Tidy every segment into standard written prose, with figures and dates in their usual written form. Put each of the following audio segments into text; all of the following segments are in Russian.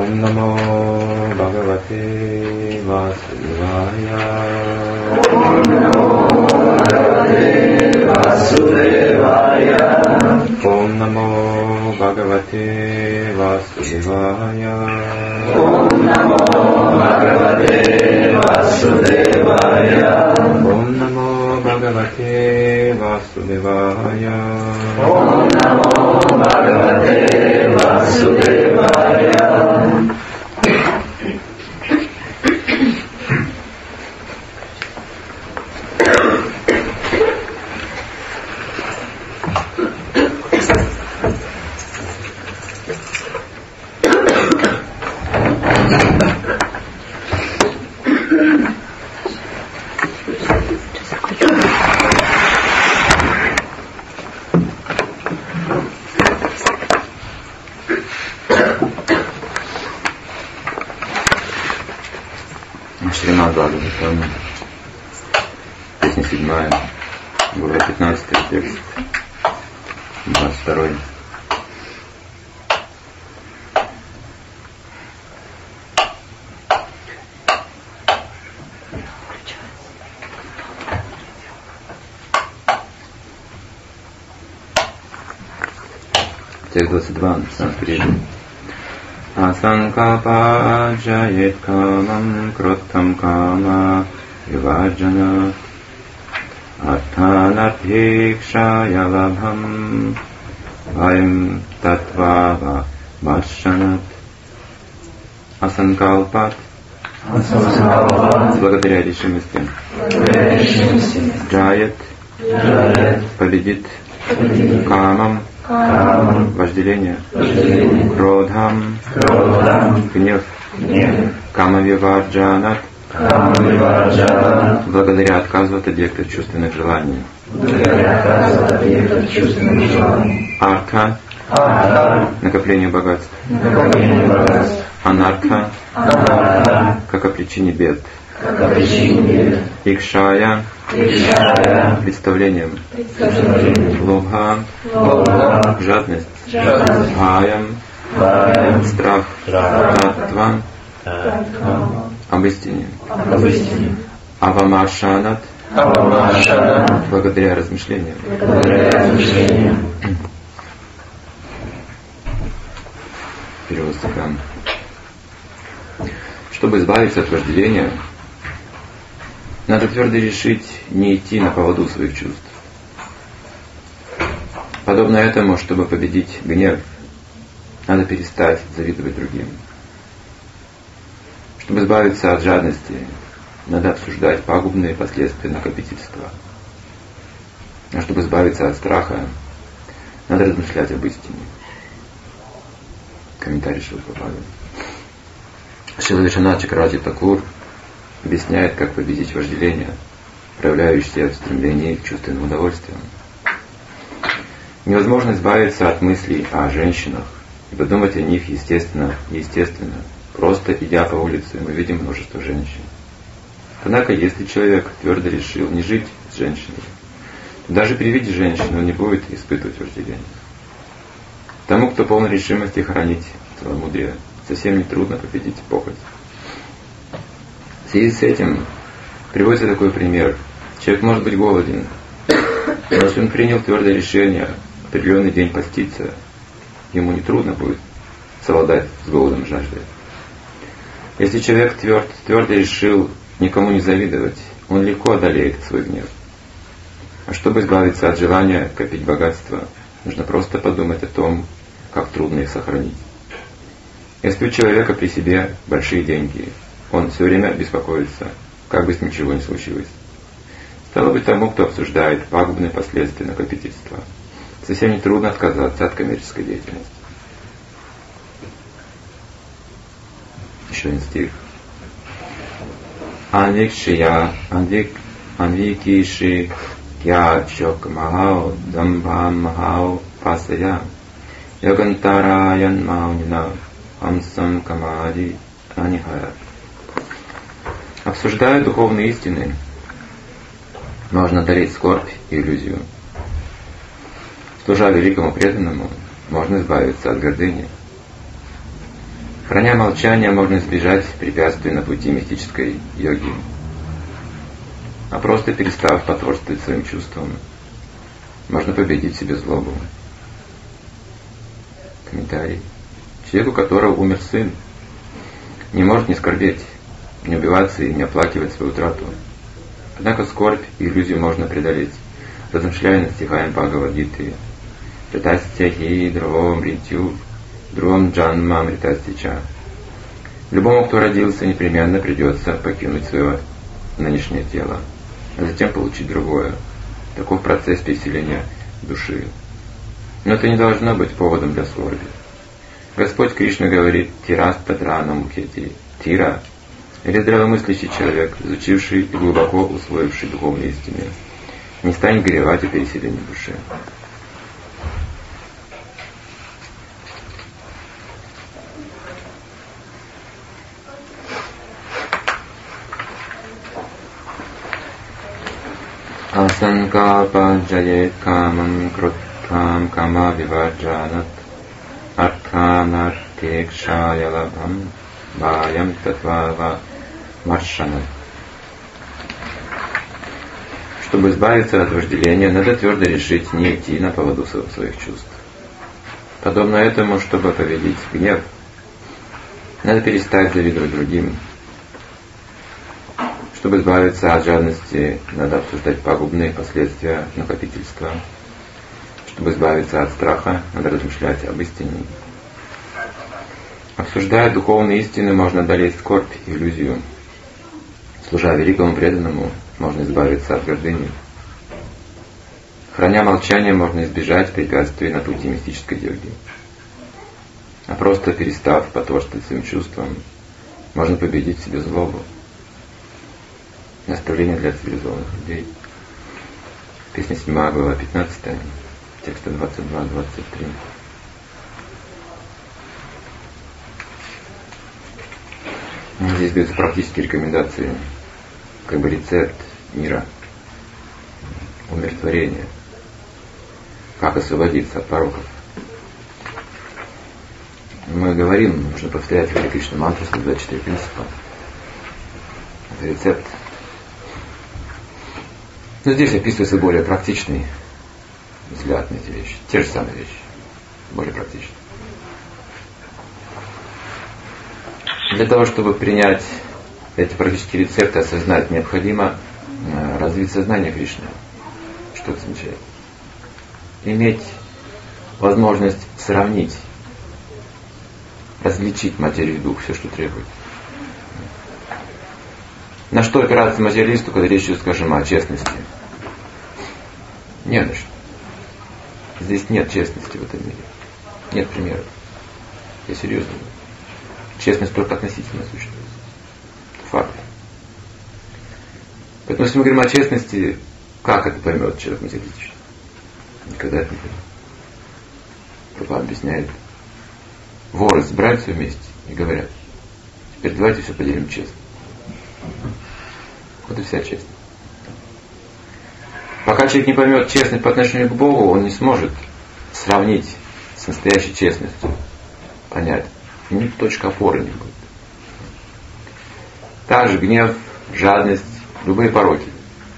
Om Namo Bhagavate Vasudevaya. Om Namo Bhagavate Vasudevaya. Om Namo Bhagavate Vasudevaya. Om Namo Bhagavate Vasudevaya. Om Namo Bhagavate Vasudevaya. Om Namo Bhagavate Vasudevaya. Шримад Бхагаватам, песня 7, глава 15, текст 22. Текст 22, написано впереди. Асанкапа джает камам кроттам кама виваджана артанатхикшая лабхам ваим татвава вашанат. Асанкалпат благодаря решимости. Джает победит камам вожделение, кродхам, гнев, камавиварджанат, благодаря отказу от объекта чувственных желаний. Артха, накопление богатств. Анартха, как о причине бед. Икшая, представлением. Лобха, жадность. Бхаям, страх. Таттва, об истине. Авамаршанат, благодаря размышлениям. Перевод стиха. Чтобы избавиться от вожделения, надо твердо решить не идти на поводу своих чувств. Подобно этому, чтобы победить гнев, надо перестать завидовать другим. Чтобы избавиться от жадности, надо обсуждать пагубные последствия накопительства. А чтобы избавиться от страха, надо размышлять об истине. Комментарий Шрила Прабхупады. Шрила Вишванатха Чакрабарти Такур объясняет, как победить вожделение, проявляющееся в стремлении к чувственным удовольствиям. Невозможно избавиться от мыслей о женщинах и подумать о них естественно. Просто идя по улице, мы видим множество женщин. Однако, если человек твердо решил не жить с женщиной, то даже при виде женщины он не будет испытывать вожделение. Тому, кто полон решимости хранить целомудрие, совсем не трудно победить похоть. В связи с этим приводится такой пример. Человек может быть голоден, но если он принял твердое решение в определенный день поститься, ему не трудно будет совладать с голодом и жаждой. Если человек твердо решил никому не завидовать, он легко одолеет свой гнев. А чтобы избавиться от желания копить богатство, нужно просто подумать о том, как трудно их сохранить. Если у человека при себе большие деньги, он все время беспокоится, как бы с ним ничего не случилось. Стало быть, тому, кто обсуждает пагубные последствия накопительства, совсем не трудно отказаться от коммерческой деятельности. Еще один стих. Анвикшия, анвикиши, я чок махау, дамбам махау, пасая, йогантараян маунина, амсам камади, анихая. Обсуждая духовные истины, можно одолеть скорбь и иллюзию. Служа великому преданному, можно избавиться от гордыни. Храня молчание, можно избежать препятствий на пути мистической йоги. А просто перестав потворствовать своим чувствам, можно победить в себе злобу. Комментарий. Человек, у которого умер сын, не может не скорбеть, не убиваться и не оплакивать свою утрату. Однако скорбь и иллюзию можно преодолеть, размышляя над стихами Бхагавад-гиты. Ритастяхи дром ритю, дром джанма мритастича. Любому, кто родился, непременно придется покинуть свое нынешнее тело, а затем получить другое. Таков процесс переселения души. Но это не должно быть поводом для скорби. Господь Кришна говорит: «Тирас татрана мухети». Тира или здравомыслящий человек, изучивший и глубоко усвоивший духовные истины, не станет горевать о переселении души. Асанкапа джает камам крутхам кама виваджанат артханартекшаялабхам баям татвава маршана. Чтобы избавиться от вожделения, надо твердо решить не идти на поводу своих чувств. Подобно этому, чтобы победить гнев, надо перестать завидовать другим. Чтобы избавиться от жадности, надо обсуждать пагубные последствия накопительства. Чтобы избавиться от страха, надо размышлять об истине. Обсуждая духовные истины, можно одолеть скорбь и иллюзию. Служа великому преданному, можно избавиться от гордыни. Храня молчание, можно избежать препятствий на пути мистической йоги. А просто перестав потворствовать своим чувствам, можно победить в себе злобу. Наставление для цивилизованных людей. Песня 7, глава 15, тексты 22-23. Здесь даются практические рекомендации, как бы рецепт мира, умиротворения, как освободиться от пороков. Мы говорим, нужно повторять Харе Кришна мантру 124 принципа. Это рецепт. Но здесь описывается более практичный взгляд на эти вещи. Те же самые вещи, более практичные. Для того, чтобы принять эти практические рецепты, осознать, необходимо развить сознание Кришны. Что это означает? Иметь возможность сравнить, различить материю и дух, все, что требует. На что опираться материалисту, когда речь идет, скажем, о честности? Не на что. Здесь нет честности в этом мире. Нет примеров. Я серьезно говорю. Честность только относительно существует. Это факт. Поэтому, если мы говорим о честности, как это поймет человек материалистичный? Никогда это не поймет. Прабхупада объясняет. Воры собираются вместе и говорят: теперь давайте все поделим честно. Вот и вся честность. Пока человек не поймет честность по отношению к Богу, он не сможет сравнить с настоящей честностью, понять. И ни точка опоры не будет. Также гнев, жадность, любые пороки.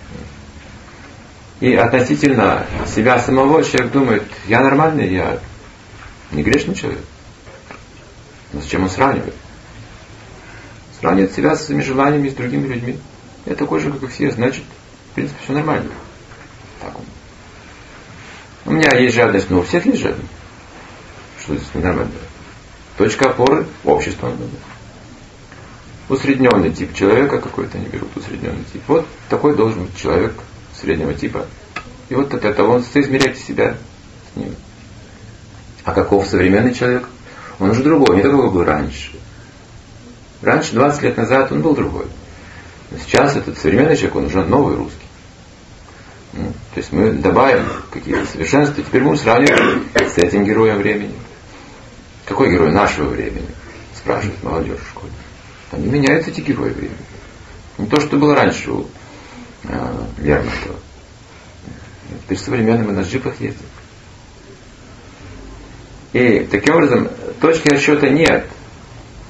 И относительно себя самого человек думает: я нормальный, я не грешный человек. Но зачем он сравнивает? Сравнивает себя с своими желаниями, с другими людьми. Я такой же, как и все, значит, в принципе, все нормально. Так он. У меня есть жадность, но у всех есть жадность. Что здесь ненормально? Точка опоры – общество. Усредненный тип человека какой-то, они берут усредненный тип. Вот такой должен быть человек среднего типа. И вот от этого он соизмеряйте себя с ним. А каков современный человек? Он уже другой, не такой, как был раньше. Раньше, 20 лет назад, он был другой. Но сейчас этот современный человек, он уже новый русский. То есть мы добавим какие-то совершенства, теперь будем сравнивать с этим героем времени. Какой герой нашего времени? Спрашивает молодежь в школе. Там не меняются эти герои времени. Не то, что было раньше у Лермонтова. Теперь современные мы на джипах ездим. И таким образом точки отсчета нет.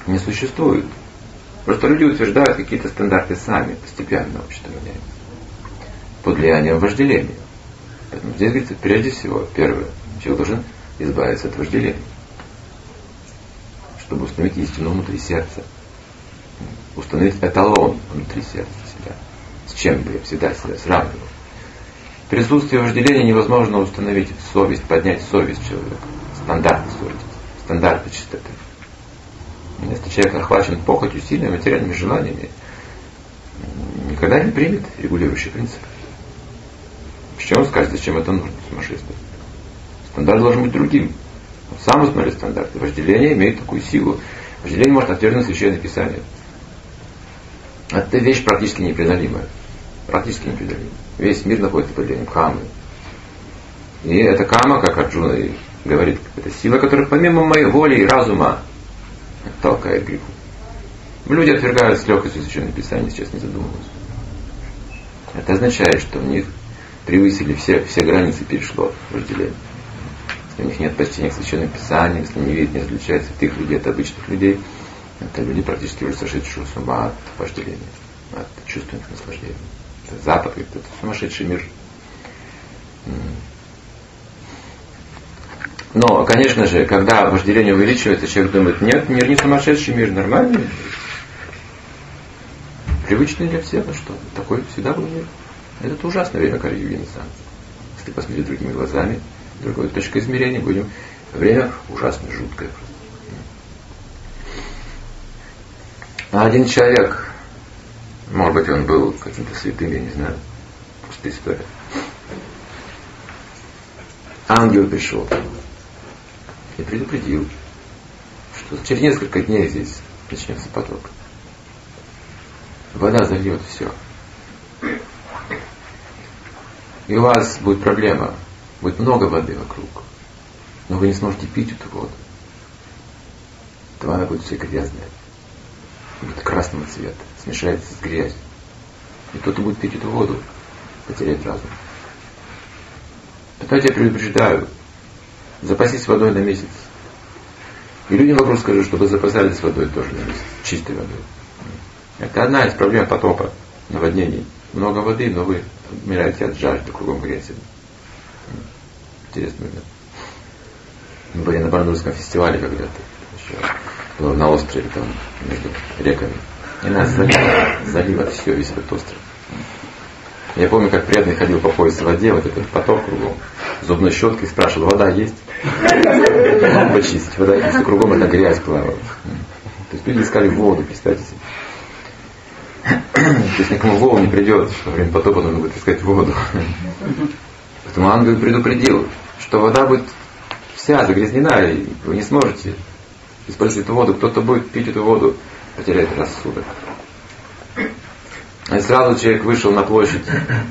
Не существует. Просто люди утверждают какие-то стандарты сами, постепенно общество меняется. Под влиянием вожделения. Поэтому здесь говорится, прежде всего, первое, человек должен избавиться от вожделения, чтобы установить истину внутри сердца. Установить эталон внутри сердца себя. С чем бы я всегда себя сравнивал. Присутствие вожделения невозможно установить совесть, поднять совесть человека. Стандарты совести, стандарты чистоты. Если человек охвачен похотью, сильными материальными желаниями, никогда не примет регулирующий принцип. С чем он скажет, зачем это нужно, сумасшествие? Стандарт должен быть другим. Он сам установит стандарты. Вожделение имеет такую силу. Вожделение может отвергнуть Священное Писание. Это вещь практически непреодолимая. Практически непреодолимая. Весь мир находится под влиянием камы. И эта кама, как Арджуна и говорит, это сила, которая помимо моей воли и разума толкает к греху. Люди отвергают с легкостью Священное Писание, сейчас не задумываются. Это означает, что в них превысили все границы, перешло вожделение. Если у них нет почтения к Священным Писаниям, если не видят, не различают святых людей от обычных людей, это люди практически уже сошедшие с ума от вожделения, от чувственных наслаждений. Это Запад, это сумасшедший мир. Но, конечно же, когда вожделение увеличивается, человек думает, нет, мир не сумасшедший мир, нормальный мир. Привычный для всех, ну что, такой всегда был мир. Это ужасное время Кали-юги, на самом деле. Если посмотреть другими глазами, другой точкой измерения, будем время ужасно жуткое. А один человек, может быть, он был каким-то святым, я не знаю, просто история. Ангел пришел и предупредил, что через несколько дней здесь начнется потоп. Вода зальет все. И у вас будет проблема. Будет много воды вокруг. Но вы не сможете пить эту воду. То она будет вся грязная. Будет красного цвета. Смешается с грязью. И кто-то будет пить эту воду, потерять разум. Поэтому я тебя предупреждаю. Запасись водой на месяц. И людям вокруг скажу, чтобы запасались водой тоже на месяц. Чистой водой. Это одна из проблем потопа, наводнений. Много воды, но вы умираете от жажды, кругом грязь. Интересно, да? Мы были на Бандурском фестивале когда-то. Еще на острове, там, между реками. И нас залило все, весь этот остров. Я помню, как преданный ходил по пояс в воде, вот этот поток кругом, зубной щеткой спрашивал, вода есть? Почистить, вода есть, и кругом эта грязь плавала. То есть люди искали воду, представьте себе. То есть никому в голову не придет, что во время потопа нужно будет искать воду. Поэтому ангел предупредил, что вода будет вся загрязнена, и вы не сможете использовать эту воду. Кто-то будет пить эту воду, потеряет рассудок. И сразу человек вышел на площадь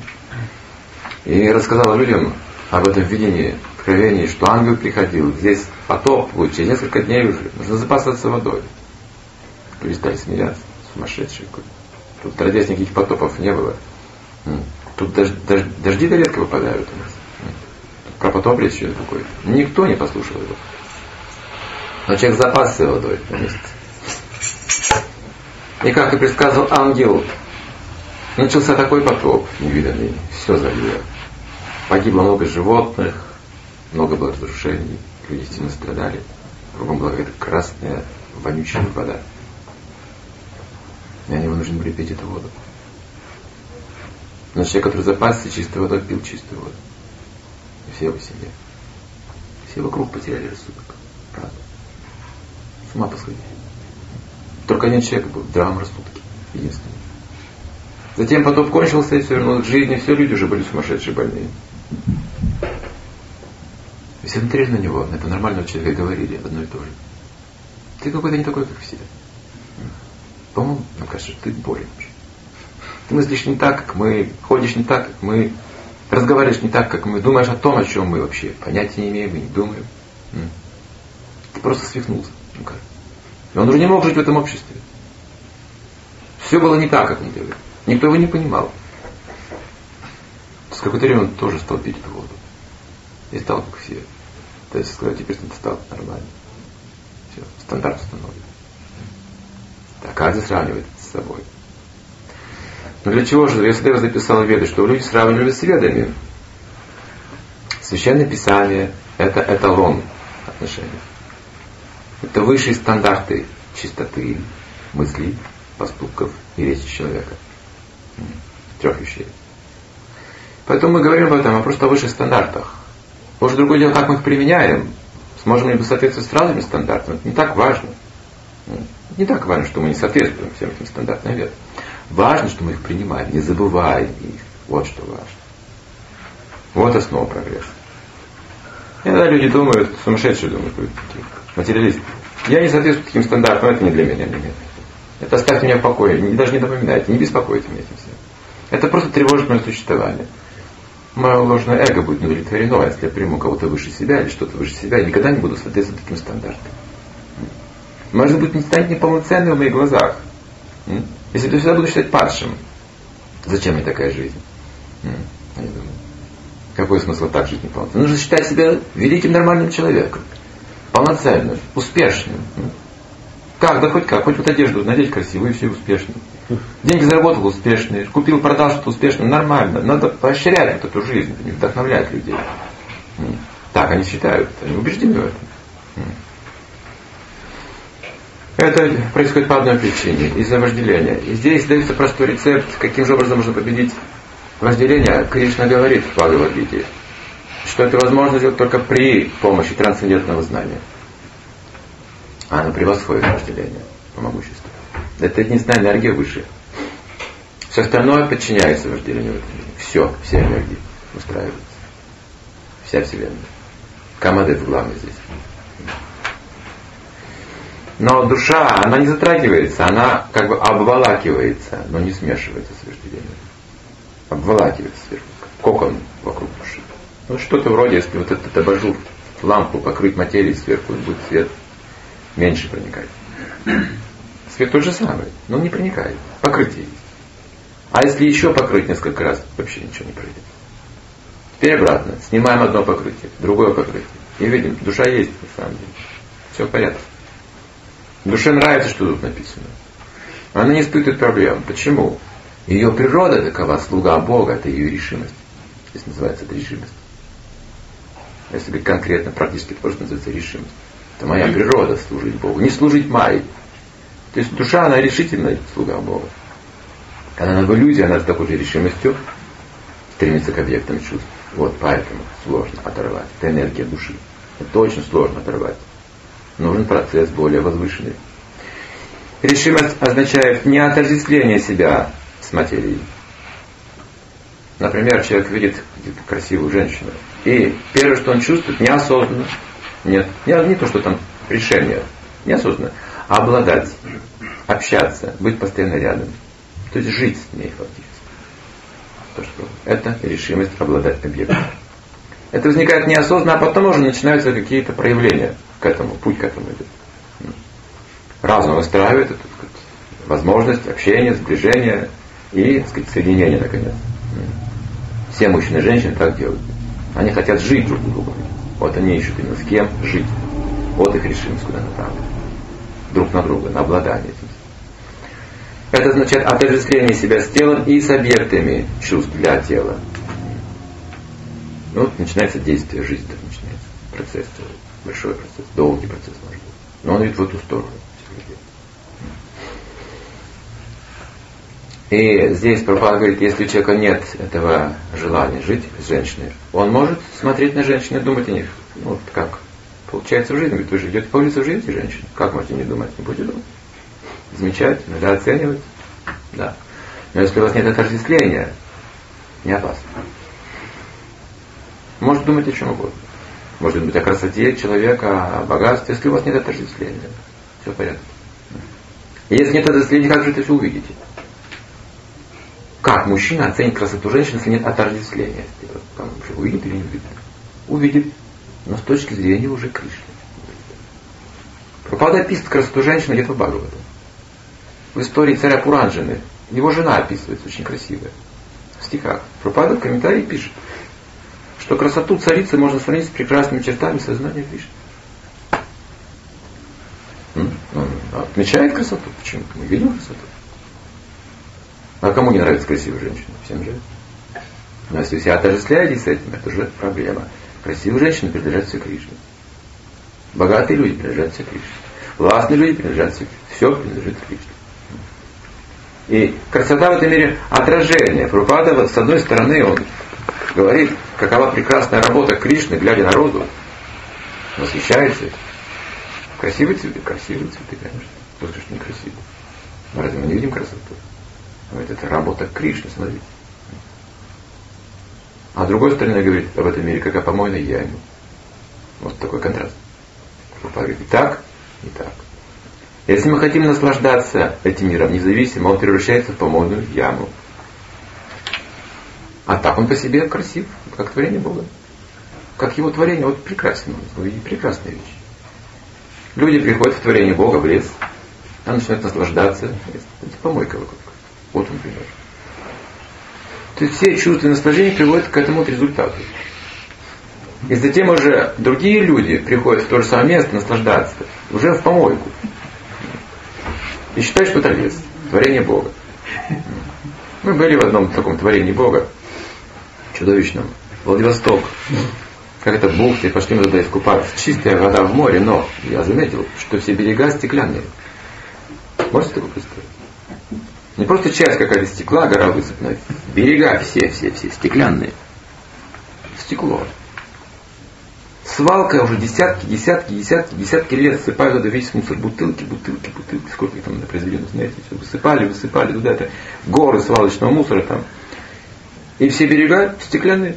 и рассказал людям об этом видении, откровении, что ангел приходил. Здесь потоп будет через несколько дней уже. Нужно запасаться водой. Люди стали смеяться. Сумасшедший какой-то. Тут отродясь никаких потопов не было. Тут дожди-то редко выпадают у нас. Тут про потоп речь идет какой-то. Никто не послушал его. Но человек запасся водой на месяц. И как и предсказывал ангел, начался такой потоп невиданный. Все залило. Погибло много животных, много было разрушений, люди сильно страдали. Кругом была какая-то красная, вонючая вода. И они вынуждены были пить эту воду. Но человек, который запасся чистой водой, пил чистую воду. И все его семья. Все вокруг потеряли рассудок. Правда. С ума посходили. Только один человек был в здравом рассудке. Единственный. Затем потоп кончился, и все вернулось к жизни. Все люди уже были сумасшедшие, больные. И все смотрели на него, на этого нормального человека, и говорили одно и то же. Ты какой-то не такой, как все. По-моему, мне кажется, ты болен. Ты мыслишь не так, как мы, ходишь не так, как мы, разговариваешь не так, как мы, думаешь о том, о чем мы вообще понятия не имеем и не думаем. Ты просто свихнулся. И он уже не мог жить в этом обществе. Все было не так, как он делает. Никто его не понимал. С какое-то время он тоже стал пить эту воду. И стал как все. То есть сказать, теперь ты стал нормально. Все, стандарт установлен. Каждый сравнивает с собой. Но для чего же? Вьясадева записал в Веды, что люди сравнивали с Ведами. Священное Писание – это эталон отношений. Это высшие стандарты чистоты мыслей, поступков и речи человека. 3 вещей. Поэтому мы говорим об этом, а просто о высших стандартах. Может, другое дело, как мы их применяем. Сможем ли мы соответствовать сразу этим стандартам? Это не так важно. Не так важно, что мы не соответствуем всем этим стандартам. Нет. Важно, что мы их принимаем, не забываем их. Вот что важно. Вот основа прогресса. Иногда люди думают, сумасшедшие думают, материалисты. Я не соответствую таким стандартам, это не для меня. Нет. Это оставьте меня в покое, даже не напоминайте, не беспокойте меня этим всем. Это просто тревожит мое существование. Мое ложное эго будет удовлетворено, если я приму кого-то выше себя или что-то выше себя, я никогда не буду соответствовать таким стандартам. Может быть, не станет неполноценным в моих глазах. Если я всегда буду считать падшим, зачем мне такая жизнь? Я думаю, какой смысл так жить неполноценно? Нужно считать себя великим нормальным человеком, полноценным, успешным. Как? Да хоть как. Хоть вот одежду надеть красивую, и все успешно. Деньги заработал успешные, купил, продал что-то успешно, нормально. Надо поощрять вот эту жизнь, вдохновлять людей. Так они считают, они убеждены в этом. Это происходит по одной причине, из-за вожделения. И здесь дается простой рецепт, каким же образом можно победить вожделение. Кришна говорит в Бхагавад-гите, что это возможно сделать только при помощи трансцендентного знания. А оно превосходит вожделение по могуществу. Это единственная энергия выше. Все остальное подчиняется вожделению в этом мире. Все энергии устраиваются. Вся Вселенная. Камадев главный здесь. Но душа, она не затрагивается, она как бы обволакивается, но не смешивается с вожделением. Обволакивается сверху. Кокон вокруг души. Ну что-то вроде, если вот этот абажур, лампу покрыть материей сверху, будет свет меньше проникать. Свет тот же самый, но он не проникает. Покрытие есть. А если еще покрыть несколько раз, вообще ничего не пройдет. Теперь обратно. Снимаем одно покрытие, другое покрытие. И видим, душа есть на самом деле. Все в порядке. Душе нравится, что тут написано. Она не испытывает проблем. Почему? Ее природа такова, слуга Бога, это ее решимость. Здесь называется это решимость. Если говорить конкретно, практически, это просто называется решимость. Это моя природа служить Богу. Не служить Майе. То есть душа, она решительная слуга Бога. Когда она в иллюзии, она с такой же решимостью стремится к объектам чувств. Вот поэтому сложно оторвать. Это энергия души. Это очень сложно оторвать. Нужен процесс более возвышенный. Решимость означает не отождествление себя с материей. Например, человек видит красивую женщину. И первое, что он чувствует, неосознанно. Нет, не то, что там решение. Неосознанно. А обладать, общаться, быть постоянно рядом. То есть жить с ней фактически. Это решимость обладать объектом. Это возникает неосознанно, а потом уже начинаются какие-то проявления к этому, путь к этому идет. Разум выстраивает эту возможность общения, сближения и, так сказать, соединения наконец. Все мужчины и женщины так делают. Они хотят жить друг с другом. Вот они ищут именно с кем жить. Вот их решимость куда направлена. Друг на друга, на обладание этим. Это означает отождествление себя с телом и с объектами чувств для тела. Ну, вот начинается действие, жизнь так начинается. Процесс, большой процесс, долгий процесс может быть. Но он идет в эту сторону. И здесь Прабхупада говорит, если у человека нет этого желания жить с женщиной, он может смотреть на женщин и думать о них. Ну, вот как получается в жизни. Говорит, вы же идете по улице, живете женщин. Как можете не думать? Не будете думать. Замечать, иногда оценивать. Да. Но если у вас нет отождествления, не опасно. Может думать о чем угодно. Может быть о красоте человека, о богатстве, если у вас нет отождествления. Все в порядке. И если нет отождествления, как же это все увидите? Как мужчина оценит красоту женщины, если нет отождествления? Увидит или не увидит? Увидит. Но с точки зрения уже Кришны. Прабхупада описывает красоту женщины где-то в Бхагаватам. В истории царя Пуранджаны. Его жена описывается очень красивая. В стихах. Прабхупада в комментарии пишет, что красоту царицы можно сравнить с прекрасными чертами сознания Кришны. Он отмечает красоту. Почему? Мы видим красоту. А кому не нравится красивая женщина? Всем же. Но если вы себя отождествляете с этим, это уже проблема. Красивые женщины принадлежат все Кришне. Богатые люди принадлежат все Кришне. Властные люди принадлежат все Кришне. Все принадлежит Кришне. И красота в этом мире отражение. Прабхупада вот с одной стороны он говорит, какова прекрасная работа Кришны, глядя на розу, восхищается. Красивые цветы, конечно. Кто скажет, что некрасивые? Но разве мы не видим красоту? Говорит, это работа Кришны, смотрите. А с другой стороны говорит об этом мире, как о помойной яме. Вот такой контраст. Прабхупада говорит, и так, и так. Если мы хотим наслаждаться этим миром независимо, он превращается в помойную яму. А так он по себе красив, как творение Бога. Как его творение, вот прекрасно. Вы видите, прекрасная вещь. Люди приходят в творение Бога, в лес, там начинают наслаждаться. Это помойка вокруг. Вот он пример. То есть все чувства и наслаждения приводят к этому результату. И затем уже другие люди приходят в то же самое место наслаждаться, уже в помойку. И считают, что это лес, творение Бога. Мы были в одном таком творении Бога, чудовищном, Владивосток. Как это бухты, пошли мы туда искупаться. Чистая вода в море, но я заметил, что все берега стеклянные. Можете такое представить? Не просто часть какая-то стекла, гора высыпана. Берега все стеклянные. Стекло. Свалка уже десятки лет сыпают туда весь мусор. Бутылки. Сколько их там произвели, знаете, все высыпали туда. Это горы свалочного мусора там. И все берега стеклянные.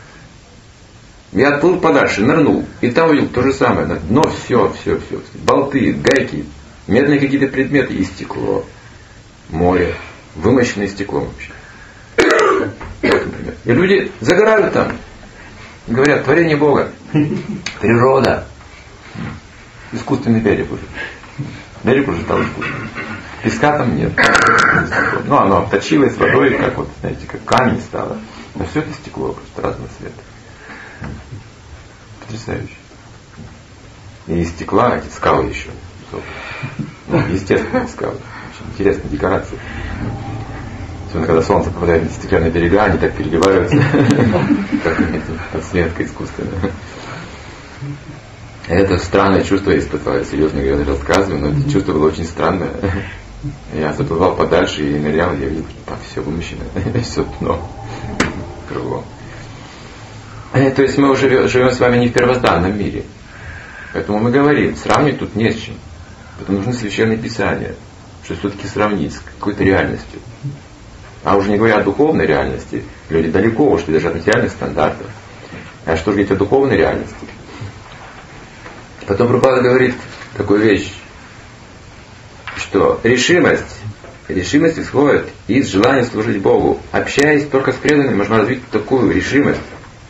Я отплыл подальше, нырнул. И там увидел то же самое. Дно все. Болты, гайки, медные какие-то предметы и стекло. Море, вымощенное стеклом вообще. Например. И люди загорают там. Говорят, творение Бога. Природа. Искусственный берег уже. Берег уже стал искусственным. Песка там нет. Ну, оно обточилось водой, как вот, знаете, как камень стало. Но все это стекло просто разного цвета. Потрясающе. И из стекла эти скалы еще. Ну, естественные скалы. Очень интересная декорация. Особенно, когда солнце попадает на стеклянные берега, они так переливаются. Как подсветка искусственная. Это странное чувство я испытал. Я серьезно говоря рассказываю, но это чувство было очень странное. Я заплывал подальше и нырял, я видел, что там все вымощено, все дно кругом. То есть мы уже живем с вами не в первозданном мире. Поэтому мы говорим, сравнивать тут не с чем. Поэтому нужны священные писания, что все-таки сравнить с какой-то реальностью. А уже не говоря о духовной реальности, люди далеко ушли даже от материальных стандартов. А что же говорить о духовной реальности? Потом Прабхупада говорит такую вещь, что решимость исходит из желания служить Богу. Общаясь только с преданными, можно развить такую решимость,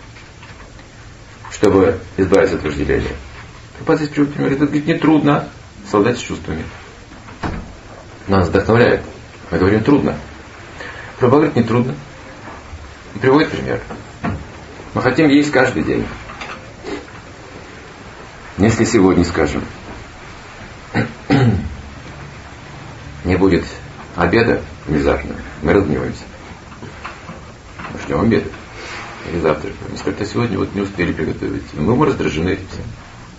чтобы избавиться от вожделения. Прабхупада здесь приводит пример. Это говорит, нетрудно совладать с чувствами. Нас вдохновляет. Мы говорим трудно. Прабхупада говорит, нетрудно. Приводит пример. Мы хотим есть каждый день. Если сегодня, скажем, не будет обеда внезапно, мы разгневаемся. Мы ждем обеда. Или завтра. Мы скажем, сегодня вот не успели приготовить. Мы раздражены этим всем.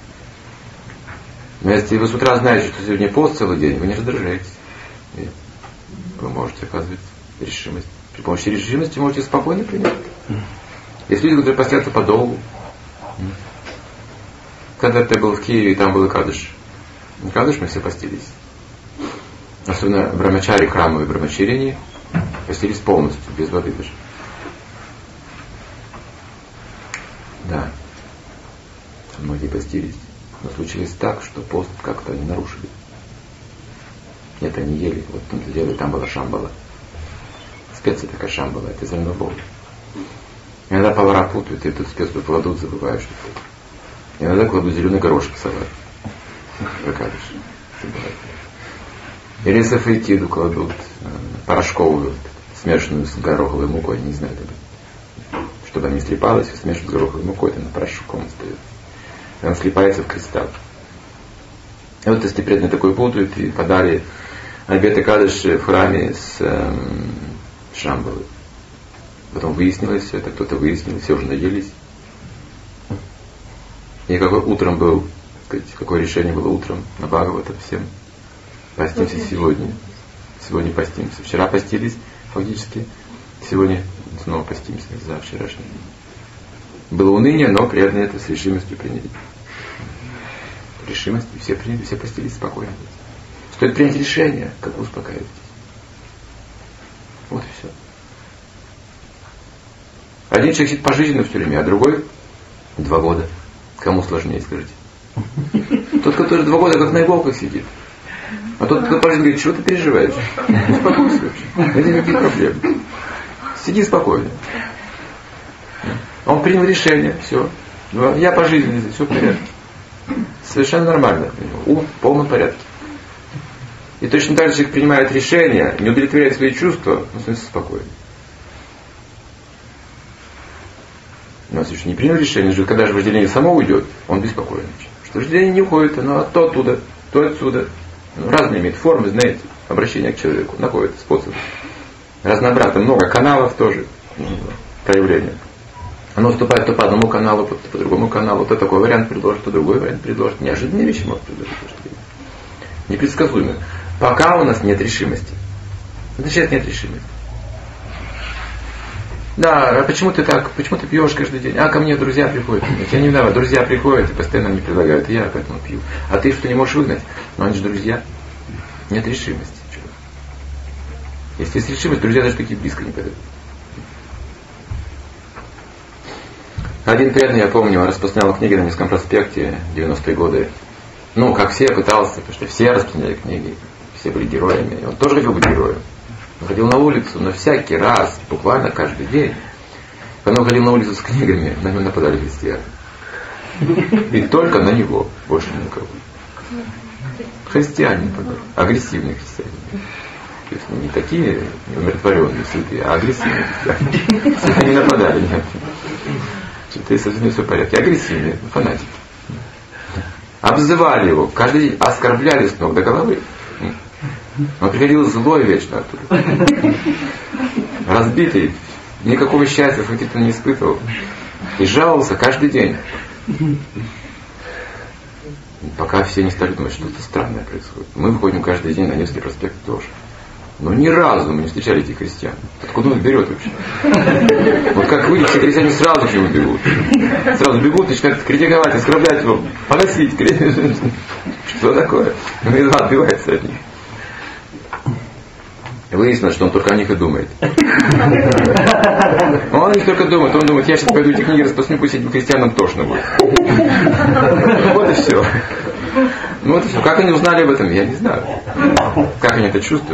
Но если вы с утра знаете, что сегодня пост целый день, вы не раздражаетесь. И вы можете оказывать решимость. При помощи решимости можете спокойно принять. Есть люди, которые постятся подолгу. Когда ты был в Киеве, и там был Кадыш. Кадыш мы все постились. Особенно брамачари, храмовые брамачарини, постились полностью, без воды даже. Да. Многие постились. Но случилось так, что пост как-то они нарушили. Нет, они ели. Вот в том-то дело, там была шамбала. Специя такая шамбала, это из Ранобога. Иногда повара путают, и эту специю кладут, забывают что-то. Иногда кладут зеленый горошек в салат. Выкадыш. Или сафаитиду кладут, порошковую, смешанную с гороховой мукой, не знаю, чтобы она не слипалась, смешивают с гороховой мукой, это на порошком остается. И он слипается в кристалл. И вот если преданные такое путают и подали обет Экадаши в храме с Шамбалы. Потом выяснилось все это, кто-то выяснил, все уже наелись. И какой утром был, какое решение было утром на Бхагавата всем? Постимся сегодня. Сегодня постимся. Вчера постились фактически, сегодня снова постимся за вчерашний. Было уныние, но преданные это с решимостью приняли. Решимостью все приняли, все постились спокойно. Стоит принять решение, как вы успокаиваетесь. Вот и все. Один человек сидит пожизненно в тюрьме, а другой 2 года. Кому сложнее, скажите? Тот, который 2 года как на иголках сидит. А тот, кто пожизненно говорит, чего ты переживаешь? Успокойся вообще. Это никаких проблем. Сиди спокойно. Он принял решение, все. Я пожизненно, все в порядке. Совершенно нормально. Ум в полном порядке. И точно так же человек принимает решение, не удовлетворяет свои чувства, он становится спокойным. У нас еще не принял решение, что когда же вожделение само уйдет, он беспокоен. Что вожделение не уходит, оно то оттуда, то отсюда. Разные имеет формы, знаете, обращения к человеку, находят способы. Разнообразно, много каналов тоже проявления. Оно вступает то по одному каналу, то по другому каналу, то такой вариант предложит, то другой вариант предложит. Неожиданные вещи могут предложить. Непредсказуемые. Пока у нас нет решимости. Это сейчас нет решимости. Да, а почему ты так? Почему ты пьешь каждый день? А ко мне друзья приходят. Я не виноват. Друзья приходят и постоянно мне предлагают. И я поэтому пью. А ты что, не можешь выгнать? Но они же друзья. Нет решимости. Если есть решимость, друзья даже такие близко не подойдут. Один преданный, я помню, распространял книги на Невском проспекте в 90-е годы. Ну, как все, пытался, потому что все распространяли книги. Все были героями. И он тоже хотел быть героем. Он ходил на улицу, но всякий раз, буквально каждый день, когда он ходил на улицу с книгами, на него нападали христиане. И только на него, больше никого. Христиане нападали, агрессивные христиане. То есть не такие умиротворенные, святые, а агрессивные христиане. Они нападали, нет. Что-то совсем все в порядке. Агрессивные, фанатики. Обзывали его, каждый день оскорбляли с ног до головы. Он приходил злой вечно оттуда. Разбитый. Никакого счастья фактически не испытывал. И жаловался каждый день. Пока все не стали думать, что что-то странное происходит. Мы выходим каждый день на Невский проспект тоже. Но ни разу мы не встречали этих христиан. Откуда он их берет вообще? Вот как выйдет, все христиане сразу к нему бегут. Сразу бегут, начинают критиковать, оскорблять его, поносить. Что такое? Он едва отбивается от них. Выяснилось, что он только о них и думает. Он о них только думает. Он думает, я сейчас пойду эти книги распространю, пусть этим христианам тошно будет. Вот и все. Ну вот и все. Как они узнали об этом, я не знаю. Как они это чувствуют?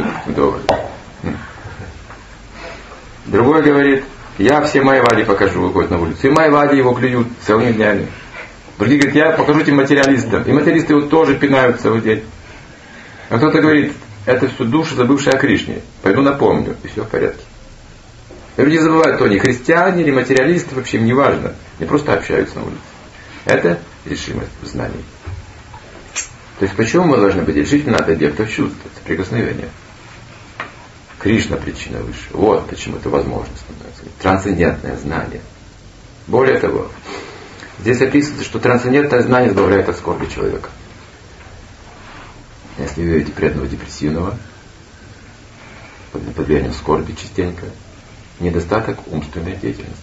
Другой говорит, я все майвади покажу, выходит на улицу. И майвади его клюют целыми днями. Другие говорят, я покажу этим материалистам. И материалисты его тоже пинают целый день. А кто-то говорит, это все души, забывшие о Кришне. Пойду напомню, и все в порядке. И люди забывают, кто они, христиане или материалисты, вообще им не важно. Они просто общаются на улице. Это решимость в знании. То есть почему мы должны быть решительно от объектов чувств, соприкосновения? Кришна причина выше. Вот почему это возможно становится. Трансцендентное знание. Более того, здесь описывается, что трансцендентное знание избавляет от скорби человека. Если вы видите преданного депрессивного, под влиянием скорби частенько, недостаток умственной деятельности.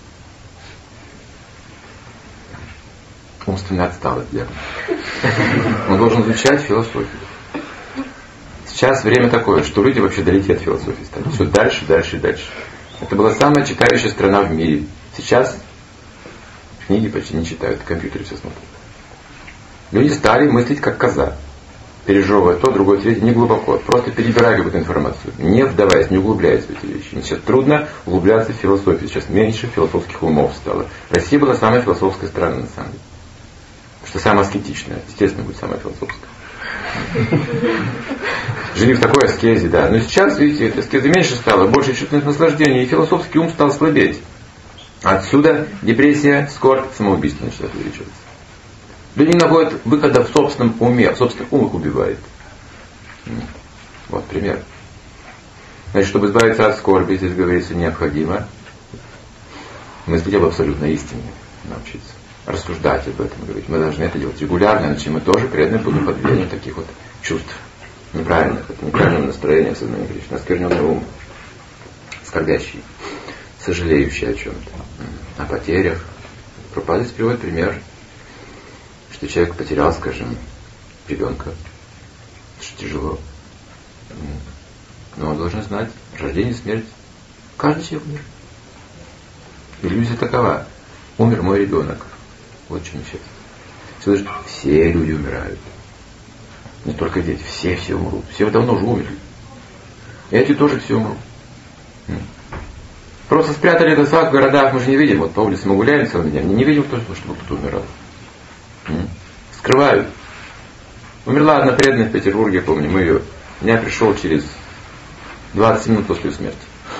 Умственно отсталый диагноз. Он должен изучать философию. Сейчас время такое, что люди вообще далеки от философии стали. Все дальше, дальше и дальше. Это была самая читающая страна в мире. Сейчас книги почти не читают, компьютеры все смотрят. Люди стали мыслить как коза. Пережевывая то, другое, третье, не глубоко. Просто перебирая какую-то информацию. Не вдаваясь, не углубляясь в эти вещи. Сейчас трудно углубляться в философию. Сейчас меньше философских умов стало. Россия была самая философская страна на самом деле. Что самая аскетичная. Естественно, будет самая философская. Жили в такой аскезе, да. Но сейчас, видите, этой аскезы меньше стало, больше чувственных наслаждений, и философский ум стал слабеть. Отсюда депрессия, скорбь, самоубийство начинает увеличиваться. Люди не находят выхода в собственном уме, в собственном ум их убивает. Вот пример. Значит, чтобы избавиться от скорби, здесь говорится, необходимо мыслить об абсолютной истине, научиться рассуждать об этом, говорить. Мы должны это делать регулярно, иначе мы тоже преданно будем под влиянием таких вот чувств неправильных, это неправильного настроения в сознании Кришны, оскверненный ум, скорбящий, сожалеющий о чем-то, о потерях. Прабхупада здесь приводит пример, что человек потерял, скажем, ребенка, что тяжело. Но он должен знать, рождение и смерть. Каждый человек умер. Иллюзия такова. Умер мой ребенок. Вот что несчастье. Все люди умирают. Не только дети, все умрут. Все давно уже умерли. Эти тоже все умрут. Просто спрятали этот факт в городах, мы же не видим. Вот по улице мы гуляем целый день, не видим, чтобы кто-то умирал. Скрывают. Умерла одна преданная в Петербурге, помню, я пришел через 20 минут после смерти.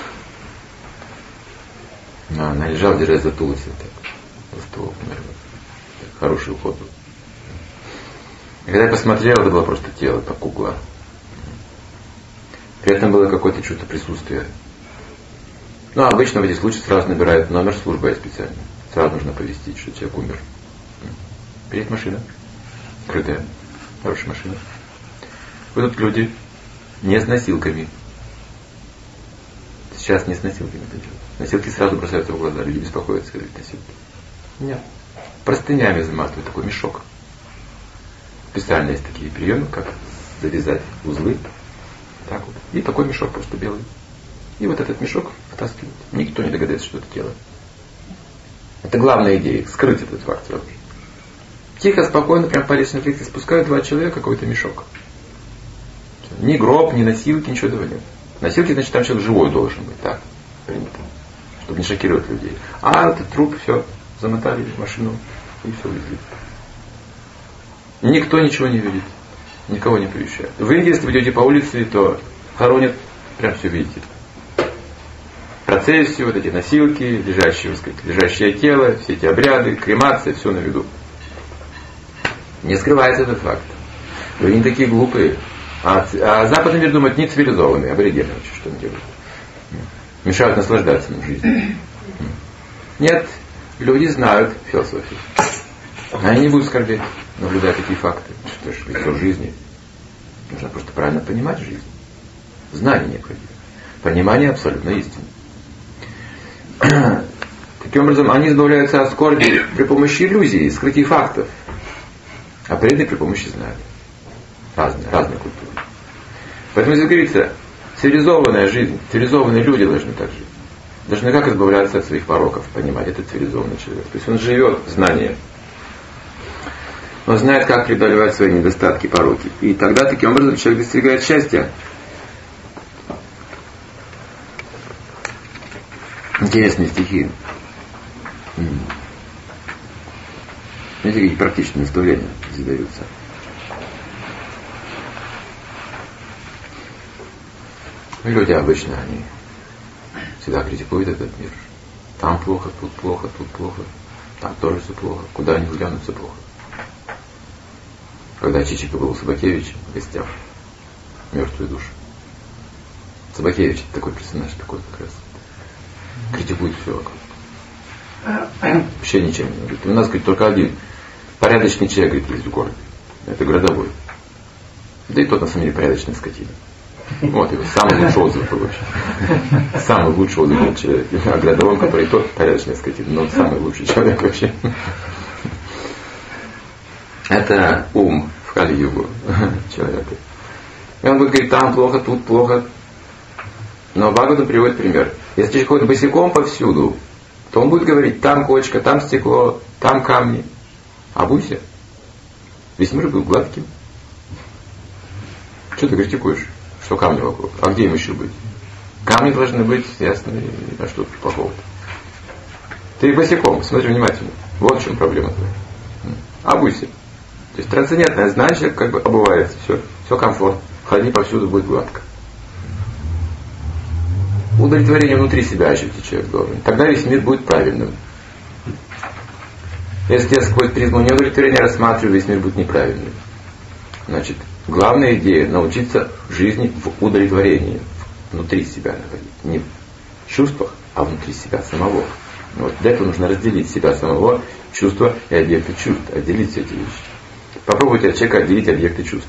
Она лежала, держась за туловище. За стол умерла. Хороший уход был. И когда я посмотрел, это было просто тело, как кукла. При этом было какое-то чувство присутствия. Ну, обычно в этих случаях сразу набирают номер службы специально. Сразу нужно повестить, что человек умер. Приедет машина. Крытая. Хорошая машина. Будут люди не с носилками. Сейчас не с носилками это делают. Носилки сразу бросаются в глаза. Люди беспокоятся, говорят, носилки. Нет. Простынями заматывают такой мешок. Специально есть такие приемы, как завязать узлы. Так вот. И такой мешок просто белый. И вот этот мешок втаскивают. Никто не догадается, что это тело. Это главная идея. Скрыть этот факт сразу же. Тихо, спокойно, прям по лестничной клетке спускают два человека какой-то мешок. Ни гроб, ни носилки, ничего этого нет. Носилки, значит, там человек живой должен быть. Так, принято. Чтобы не шокировать людей. А этот труп, все, замотали в машину и все увезли. Никто ничего не видит. Никого не привещает. Вы, если вы идете по улице, то хоронят, прям все видите. Процессию, вот эти носилки, лежащее тело, все эти обряды, кремация, все на виду. Не скрывается этот факт. Вы не такие глупые. А западный мир думает, не цивилизованные, аборигены вообще, что они делают. Мешают наслаждаться жизнью. Нет, люди знают философию. Они не будут скорбеть, наблюдая такие факты. Что ж, лицо жизни. Нужно просто правильно понимать жизнь. Знание необходимо. Понимание абсолютной истины. Таким образом, они избавляются от скорби при помощи иллюзий, скрытия фактов. А преданные при помощи знания. Разные культуры. Поэтому здесь говорится, цивилизованная жизнь, цивилизованные люди должны так жить. Должны как избавляться от своих пороков, понимать, это цивилизованный человек. То есть он живет в знании. Он знает, как преодолевать свои недостатки, пороки. И тогда таким образом человек достигает счастья. Интересные стихи. Видите, какие практичные наставления здесь даются. Люди обычно, они всегда критикуют этот мир. Там плохо, тут плохо, тут плохо. Там тоже все плохо. Куда они взглянут, все плохо. Когда Чичика был у Собакевича в гостях, мертвые души. Собакевич такой персонаж, такой как раз. Критикует все вокруг. Вообще ничем не говорит. У нас, говорит, только один порядочный человек, говорит, есть в городе. Это городовой. Да и тот, на самом деле, порядочная скотина. Вот его самый лучший отзыв был вообще. Самый лучший отзыв был человек. А городовой, который тот порядочная скотина, но он самый лучший человек вообще. Это ум в Кали-югу человека. И он будет говорить, там плохо, тут плохо. Но Бхагаватам приводит пример. Если человек ходит босиком повсюду, то он будет говорить, там кочка, там стекло, там камни. Обуйся. Весь мир был гладким. Что ты критикуешь? Что камни вокруг? А где им еще быть? Камни должны быть ясными. А что тут плохого? Ты босиком, смотри внимательно. Вот в чем проблема твоя. Обуйся. То есть трансцендентное знание, человек как бы обувается. Все комфорт. Ходи повсюду, будет гладко. Удовлетворение внутри себя ощутить человек должен. Тогда весь мир будет правильным. Если я сквозь призму неудовлетворения рассматриваю, весь мир будет неправильным. Значит, главная идея — научиться жизни в удовлетворении, внутри себя находить. Не в чувствах, а внутри себя самого. Вот для этого нужно разделить себя самого, чувства и объекты чувств. Отделить все эти вещи. Попробуйте от человека отделить объекты чувств.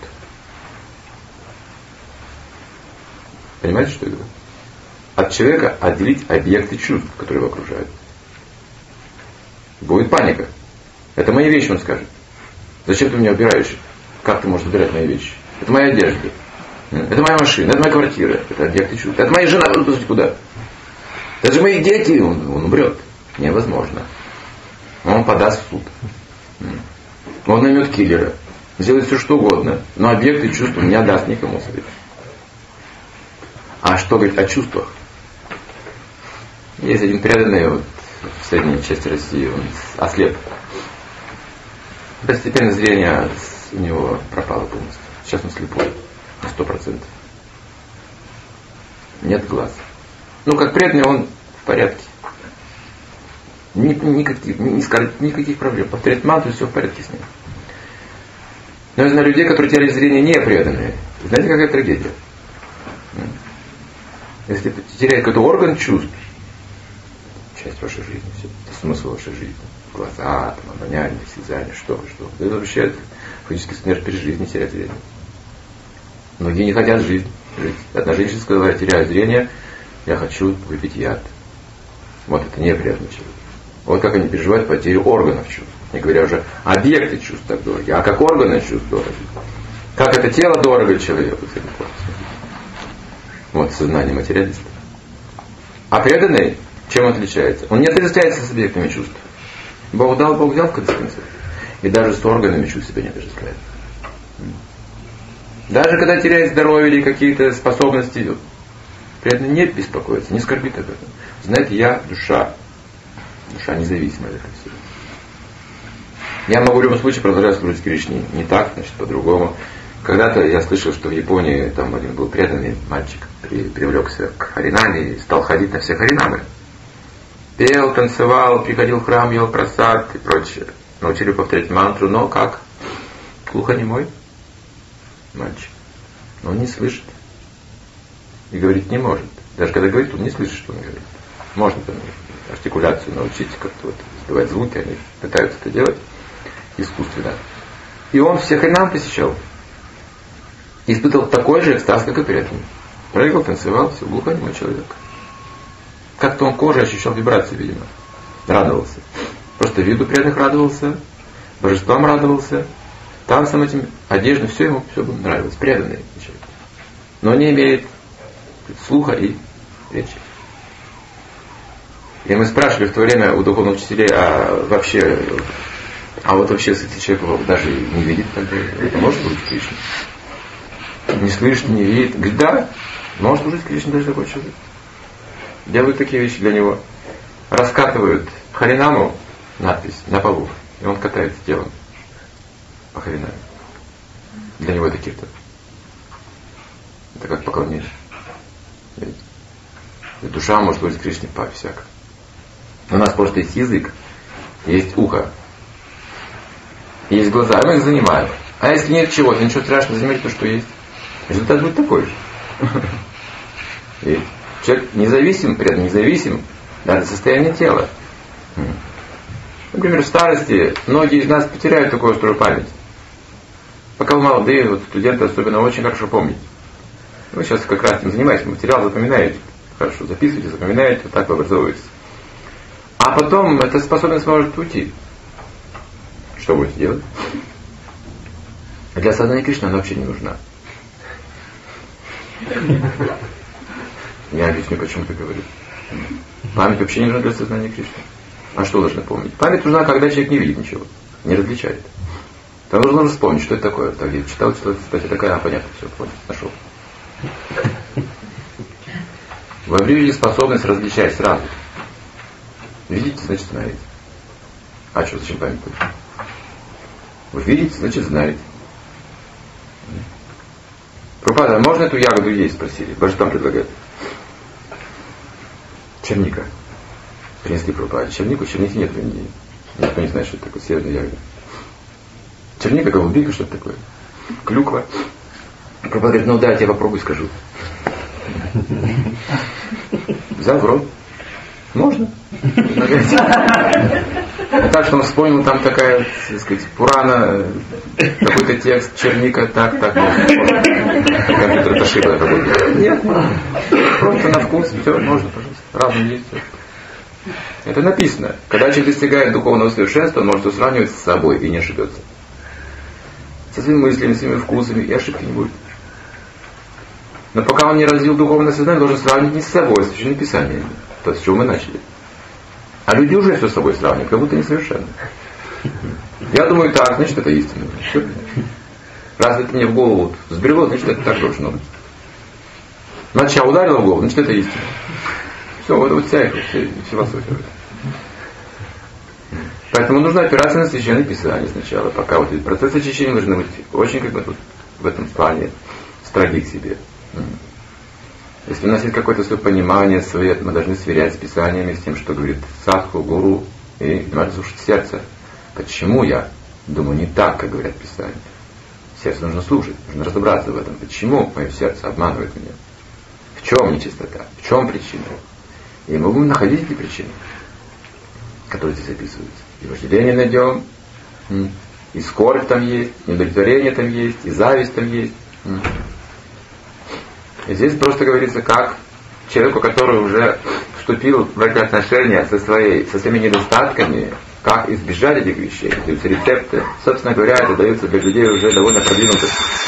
Понимаете, что я говорю? От человека отделить объекты чувств, которые его окружают. Будет паника. Это мои вещи, он скажет. Зачем ты меня убираешь? Как ты можешь убирать мои вещи? Это моя одежда. Это моя машина, это моя квартира. Это объекты чувств. Это моя жена, куда? Это же мои дети. Он умрет. Невозможно. Он подаст в суд. Он наймет киллера. Сделает все, что угодно. Но объекты чувств не отдаст никому себе. А что говорить о чувствах? Есть один преданный в средней части России, он ослеп. Постепенно зрение у него пропало полностью. Сейчас он слепой. На 100%. Нет глаз. Как преданный он в порядке. Никаких проблем. Повторять мантру, все в порядке с ним. Но я знаю людей, которые теряли зрение не преданные. Знаете, какая трагедия? Если теряет какой-то орган чувств, часть вашей жизни, все, это смысл вашей жизни. Глаза, обоняние, осязание, что. Это вообще фактически смерть при жизни терять зрение. Многие не хотят жить. Одна женщина сказала: я теряю зрение, я хочу выпить яд. Вот это неприятный человек. Вот как они переживают потерю органов чувств. Не говоря уже, объекты чувств так дороги, а как органы чувств дороги. Как это тело дорого человеку. Вот сознание материалиста. А преданный, чем он отличается? Он не отождествляется с объектами чувств. Бог дал, Бог взял в конце концов. И даже с органами чувств себя не отождествляет. Даже когда теряет здоровье или какие-то способности, преданный не беспокоится, не скорбит об этом. Знаете, я душа. Душа независимая от этого всего. Я могу в любом случае продолжать служить Кришне. Не так, значит, по-другому. Когда-то я слышал, что в Японии там один был преданный мальчик, привлекся к харинаме и стал ходить на все харинамы. Пел, танцевал, приходил в храм, ел прасад и прочее. Научили повторять мантру, но как? Глухонемой мальчик. Но он не слышит. И говорить не может. Даже когда говорит, он не слышит, что он говорит. Можно там артикуляцию научить, как-то сбивать звуки, они пытаются это делать искусственно. И он все харинам посещал. И испытывал такой же экстаз, как и преданный. Прыгал, танцевал, все, глухонемой человек. Как-то он кожей ощущал вибрации, видимо. Радовался. Просто виду преданных радовался, божествам радовался, танцам этим, одеждой, все ему нравилось. Преданный человек. Но не имеет слуха и речи. И мы спрашивали в то время у духовных учителей, вот вообще, если человек даже не видит, тогда это может быть Кришна? Не слышит, не видит. Говорит, да, может служить Кришне даже такой человек. Делают такие вещи для него. Раскатывают харинаму, надпись на полу, и он катается телом по харинаме. Для него это киртан. Это как поклонение. Видите? Душа может служить Кришне по-всяко. У нас просто есть язык, есть ухо, есть глаза, и мы их занимаем. А если нет чего-то, ничего страшного, занимайте то, что есть. Результат будет такой же. И человек независим, предан независим, даже состояние тела. Например, в старости многие из нас потеряют такую острую память. Пока вы молодые, студенты особенно очень хорошо помните. Вы сейчас как раз этим занимаетесь, материал запоминаете. Хорошо, записываете, запоминаете, вот так вы образовываетесь. А потом эта способность может уйти. Что будете делать? Для сознания Кришны она вообще не нужна. Я объясню, почему ты говоришь. Память вообще не нужна для сознания Кришны. А что должны помнить? Память нужна, когда человек не видит ничего, не различает. Там нужно вспомнить, что это такое. Так, я читал, кстати, такая, понятно, все, понял, нашел. Вы обрели способность различать сразу. Видите, значит знаете. А что, зачем память? Вы видите, значит знаете. Прабхупада, можно эту ягоду есть, спросили. Божествам предлагают. Черника. Принесли Прабхупаде чернику, черники нет в Индии. Никто не знает, что это такое северная ягода. Черника, голубика, что это такое? Клюква. Прабхупада говорит, ну да, я тебе попробуй скажу. Взял в рот. Можно. Так что он вспомнил, там такая, так сказать, Пурана, какой-то текст, черника, так, можно. Компьютер это ошибка работает. Нет, просто на вкус, все, можно, пожалуйста. Разум есть. Это написано. Когда человек достигает духовного совершенства, он может сравнивать с собой и не ошибется. Со своими мыслями, своими вкусами, и ошибки не будет. Но пока он не развил духовное сознание, он должен сравнивать не с собой, а с Священным Писанием. То, с чего мы начали. А люди уже все с собой сравнивают, как будто несовершенно. Я думаю, так, значит это истина. Все. Раз это мне в голову взбрело, значит это так должно быть. Моча ударила в голову, значит это истина. Все, вот вся их философия. Поэтому нужно опираться на Священное Писание сначала, пока вот эти процессы очищения должны быть очень как бы тут в этом плане строги к себе. Если у нас есть какое-то свое понимание свое, мы должны сверять с Писаниями, с тем, что говорит садху, гуру, и надо слушать сердце. Почему я думаю не так, как говорят Писания? Сердце нужно слушать, нужно разобраться в этом. Почему мое сердце обманывает меня? В чем нечистота? В чем причина? И мы будем находить эти причины, которые здесь описываются. И вожделение найдем, и скорбь там есть, и удовлетворение там есть, и зависть там есть. И здесь просто говорится, как человеку, который уже вступил в эти отношения со своими недостатками, как избежать этих вещей. Даются рецепты. Собственно говоря, это дается для людей уже довольно продвинутых.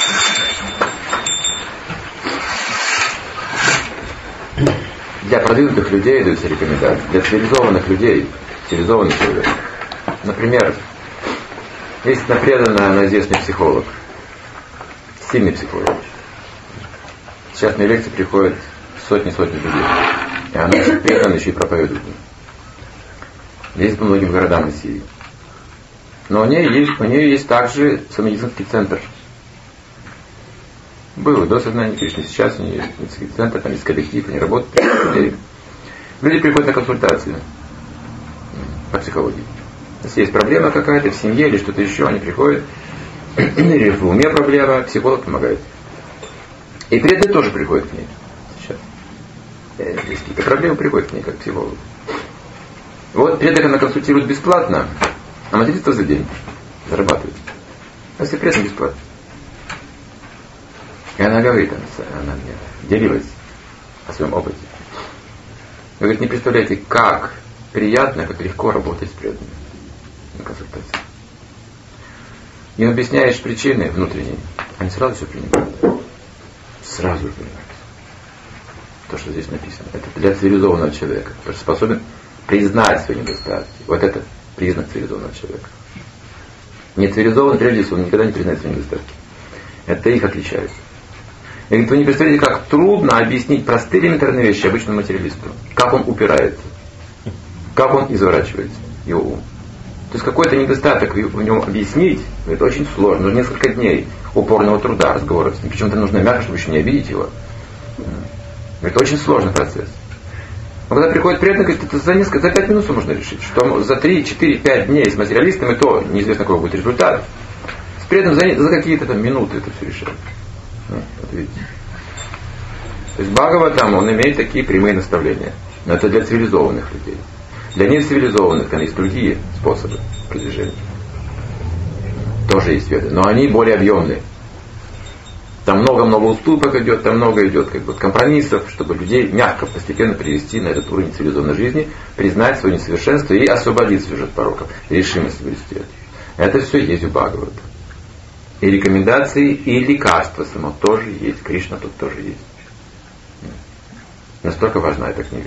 Для продвинутых людей даются рекомендации. Для цивилизованных людей, цивилизованный человек. Например, есть одна преданная, она известный психолог. Сильный психолог. Сейчас на лекции приходят сотни людей. И она очень преданно еще и проповедует. Есть по многим городам России. Но у нее есть также самомедицинский центр. Был и до сознания Кришны. Сейчас у нее есть медицинский центр, там есть коллектив, они работают. Люди приходят на консультацию по психологии. Если есть проблема какая-то в семье или что-то еще, они приходят. Или в уме проблема, психолог помогает. И преданные тоже приходят к ней. Сейчас. Если какие-то проблемы, приходят к ней как к психологу. Вот преданных она консультирует бесплатно, а материнство за деньги зарабатывает. А если преданный бесплатно. И она говорит, она мне делилась о своем опыте. Вы говорит, не представляете, как приятно, как легко работать с преданными на консультации. Им объясняешь причины внутренние, они сразу все принимают. Сразу понимают. То, что здесь написано. Это для цивилизованного человека, который способен признать свои недостатки. Вот это признак цивилизованного человека. Нецивилизованный, прежде всего, он никогда не признает свои недостатки. Это их отличает. И говорит, вы не представляете, как трудно объяснить простые элементарные вещи обычному материалисту. Как он упирается. Как он изворачивается. Его ум. То есть какой-то недостаток в нем объяснить, это очень сложно. Нужно несколько дней упорного труда, разговоров с ним. Причем это нужно мягко, чтобы еще не обидеть его. Это очень сложный процесс. Но когда приходит преданный, говорит, это за 5 минут можно решить. Что за 3, 4, 5 дней с материалистами, то неизвестно какой будет результат. С преданным за какие-то там минуты это все решает. Вот видите. То есть Бхагаватам, он имеет такие прямые наставления. Но это для цивилизованных людей. Для нецивилизованных там есть другие способы продвижения. Тоже есть веды, но они более объемные. Там много-много уступок идет, там много идет как бы компромиссов, чтобы людей мягко, постепенно привести на этот уровень цивилизованной жизни, признать свое несовершенство и освободиться уже от пороков, решимость соблюсти это. Это все есть у Бхагавата. И рекомендации, и лекарства само тоже есть. Кришна тут тоже есть. Настолько важна эта книга.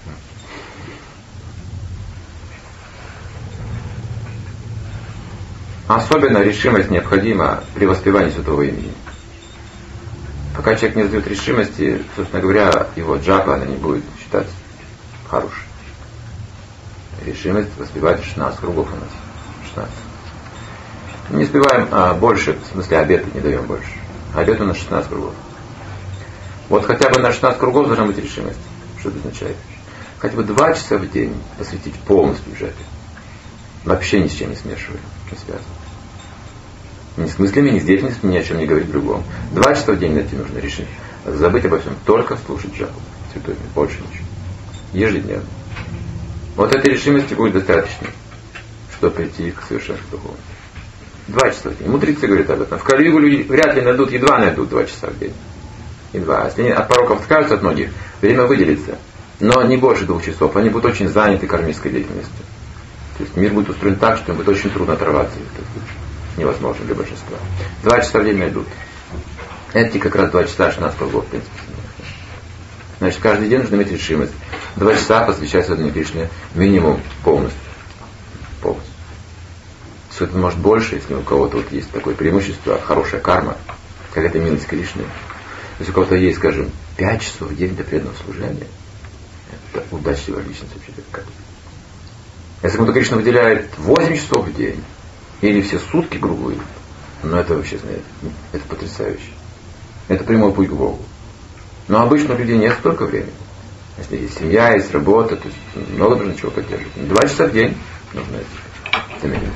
Особенно решимость необходима при воспевании святого имени. Пока человек не развит решимости, собственно говоря, его джапа, она не будет считаться хорошей. Решимость воспевать 16 кругов у нас. 16. Не успеваем больше, в смысле обеты не даем больше. Обет у нас 16 кругов. Вот хотя бы на 16 кругов должна быть решимость. Что это означает? Хотя бы 2 часа в день посвятить полностью джапе. Вообще ни с чем не смешиваем, не связано. Ни с мыслями, ни с деятельностью, ни о чем не говорить другому. 2 часа в день найти нужно решить. Забыть обо всем, только слушать джапу. Святой Мир, больше ничего. Ежедневно. Вот этой решимости будет достаточно, чтобы прийти к совершенству духовности. 2 часа в день. Мудрецы говорят об этом. В Кали-югу люди вряд ли найдут, едва найдут 2 часа в день. Едва. Если они от пороков откажутся от многих, время выделится. Но не больше 2 часов. Они будут очень заняты кармической деятельностью. То есть мир будет устроен так, что им будет очень трудно оторваться. Невозможно для большинства. 2 часа в день найдут. Это как раз 2 часа 16 года, в принципе. Значит, каждый день нужно иметь решимость. 2 часа посвящать Садхане Кришне минимум полностью. Полностью. Все это может больше, если у кого-то вот есть такое преимущество, хорошая карма, какая-то милость Кришны. Если у кого-то есть, скажем, 5 часов в день для преданного служения, это удачливая личность вообще какая-то. Если кому-то Кришна выделяет 8 часов в день, или все сутки, грубо говоря, ну это вообще, знаете, это потрясающе. Это прямой путь к Богу. Но обычно у людей нет столько времени. Если есть семья, есть работа, то есть много нужно чего поддерживать. 2 часа в день нужно это минимум.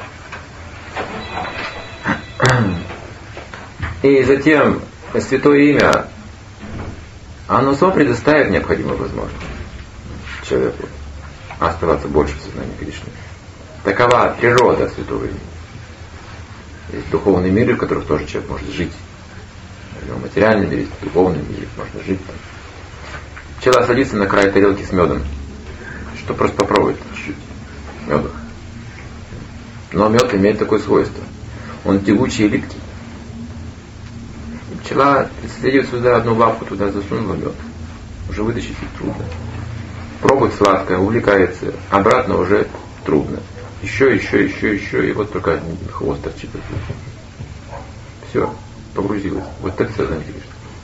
И затем святое имя, оно само предоставит необходимую возможность человеку оставаться больше в сознании Кришны. Такова природа святого имени. Есть духовные миры, в которых тоже человек может жить. В материальном мире, в духовном мире можно жить там. Пчела садится на край тарелки с медом, что просто попробовать чуть-чуть меда. Но мед имеет такое свойство. Он тягучий и липкий. И пчела следит сюда, одну лапку туда засунула мед. Уже вытащить их трудно. Пробует сладкое, увлекается. Обратно уже трудно. Еще, и вот только один хвост торчит. Все, погрузилось. Вот это сознание Кришны.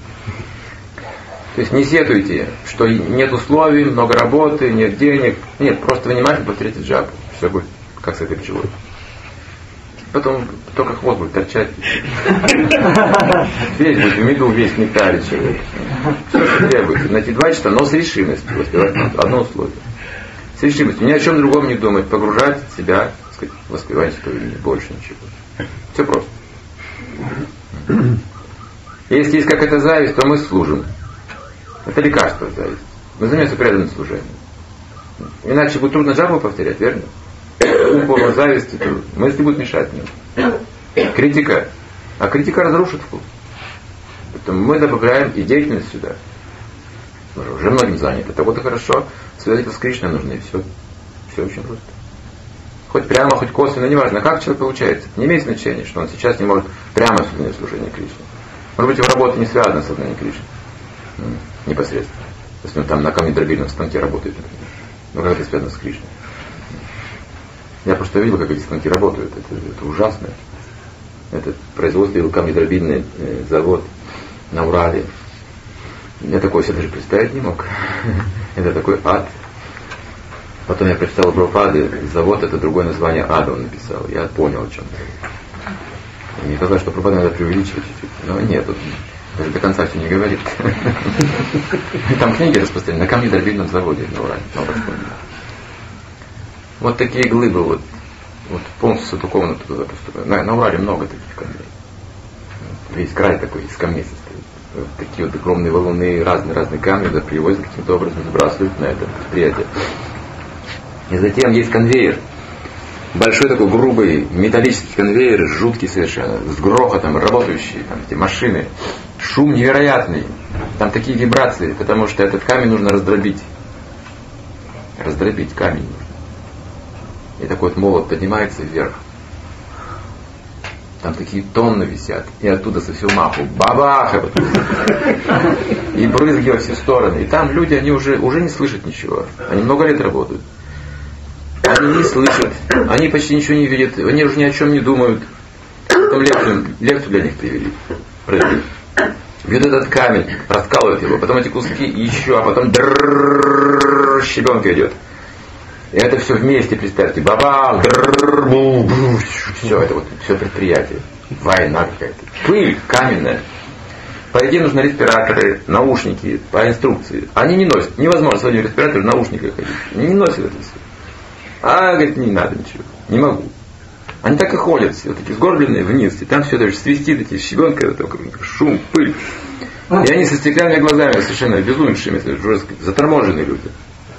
То есть не сетуйте, что нет условий, много работы, нет денег. Нет, просто внимательно повторите джапу. Все будет как с этой пчелой. Потом только хвост будет торчать. Весь будет в меду, весь в нектаре человек. Все, что требуется. Найти 2 часа, но с решимостью. Воспевать одно условие. С решимостью. Ни о чем другом не думать. Погружать себя, так сказать, в воспевание святого имени. Больше ничего. Все просто. Если есть какая-то зависть, то мы служим. Это лекарство зависти. Мы занимаемся преданным служением. Иначе будет трудно джапу повторять, верно? Упорно зависти, то мысли будут мешать мне. Критика. А критика разрушит вкус. Поэтому мы добавляем и деятельность сюда. Мы уже многим заняты. Это вот и хорошо. Связать с Кришной нужно, и все. Все очень просто. Хоть прямо, хоть косвенно, неважно, как человек получается. Не имеет значения, что он сейчас не может прямо осуществлять служение Кришне. Может быть, его работа не связана с сознанием Кришны. Непосредственно. Если он там на камнедробильном станке работает, например. Но как это связано с Кришной? Я просто видел, как эти станки работают. Это ужасно. Это производство камнедробильный завод на Урале. Я такое себе даже представить не мог. Это такой ад. Потом я прочитал у Прабхупады, завод — это другое название ада, он написал. Я понял, о чем это. Мне казалось, что Прабхупада надо преувеличивать чуть-чуть. Но нет, он даже до конца все не говорит. Там книги распространены на камнедробильном заводе на Урале. Вот такие глыбы, вот полностью сатукованы туда поступают. На Урале много таких камней. Весь край такой из камней состоит. Вот такие вот огромные валуны, разные камни да, привозят каким-то образом, сбрасывают на это предприятие. И затем есть конвейер. Большой такой грубый металлический конвейер, жуткий совершенно, с грохотом, работающие, там эти машины. Шум невероятный. Там такие вибрации, потому что этот камень нужно раздробить. Раздробить камень нужно. И такой вот молот поднимается вверх. Там такие тонны висят. И оттуда со всего маху бабах! И брызги во все стороны. И там люди, они уже не слышат ничего. Они много лет работают. Они не слышат. Они почти ничего не видят. Они уже ни о чем не думают. Потом лекцию для них привели. Бьют этот камень, раскалывают его. Потом эти куски еще, а потом щебенка идет. И это все вместе, представьте, бабах, все, это вот все предприятие. Война какая-то. Пыль каменная. По идее нужны респираторы, наушники, по инструкции. Они не носят. Невозможно с одним респиратором в наушниках ходить. Они не носят это все. А, говорит, не надо ничего, не могу. Они так и ходят, все такие сгорбленные вниз, и там все даже свистит, эти щебенка, шум, пыль. И они со стеклянными глазами совершенно безумевшими, уже заторможенные люди.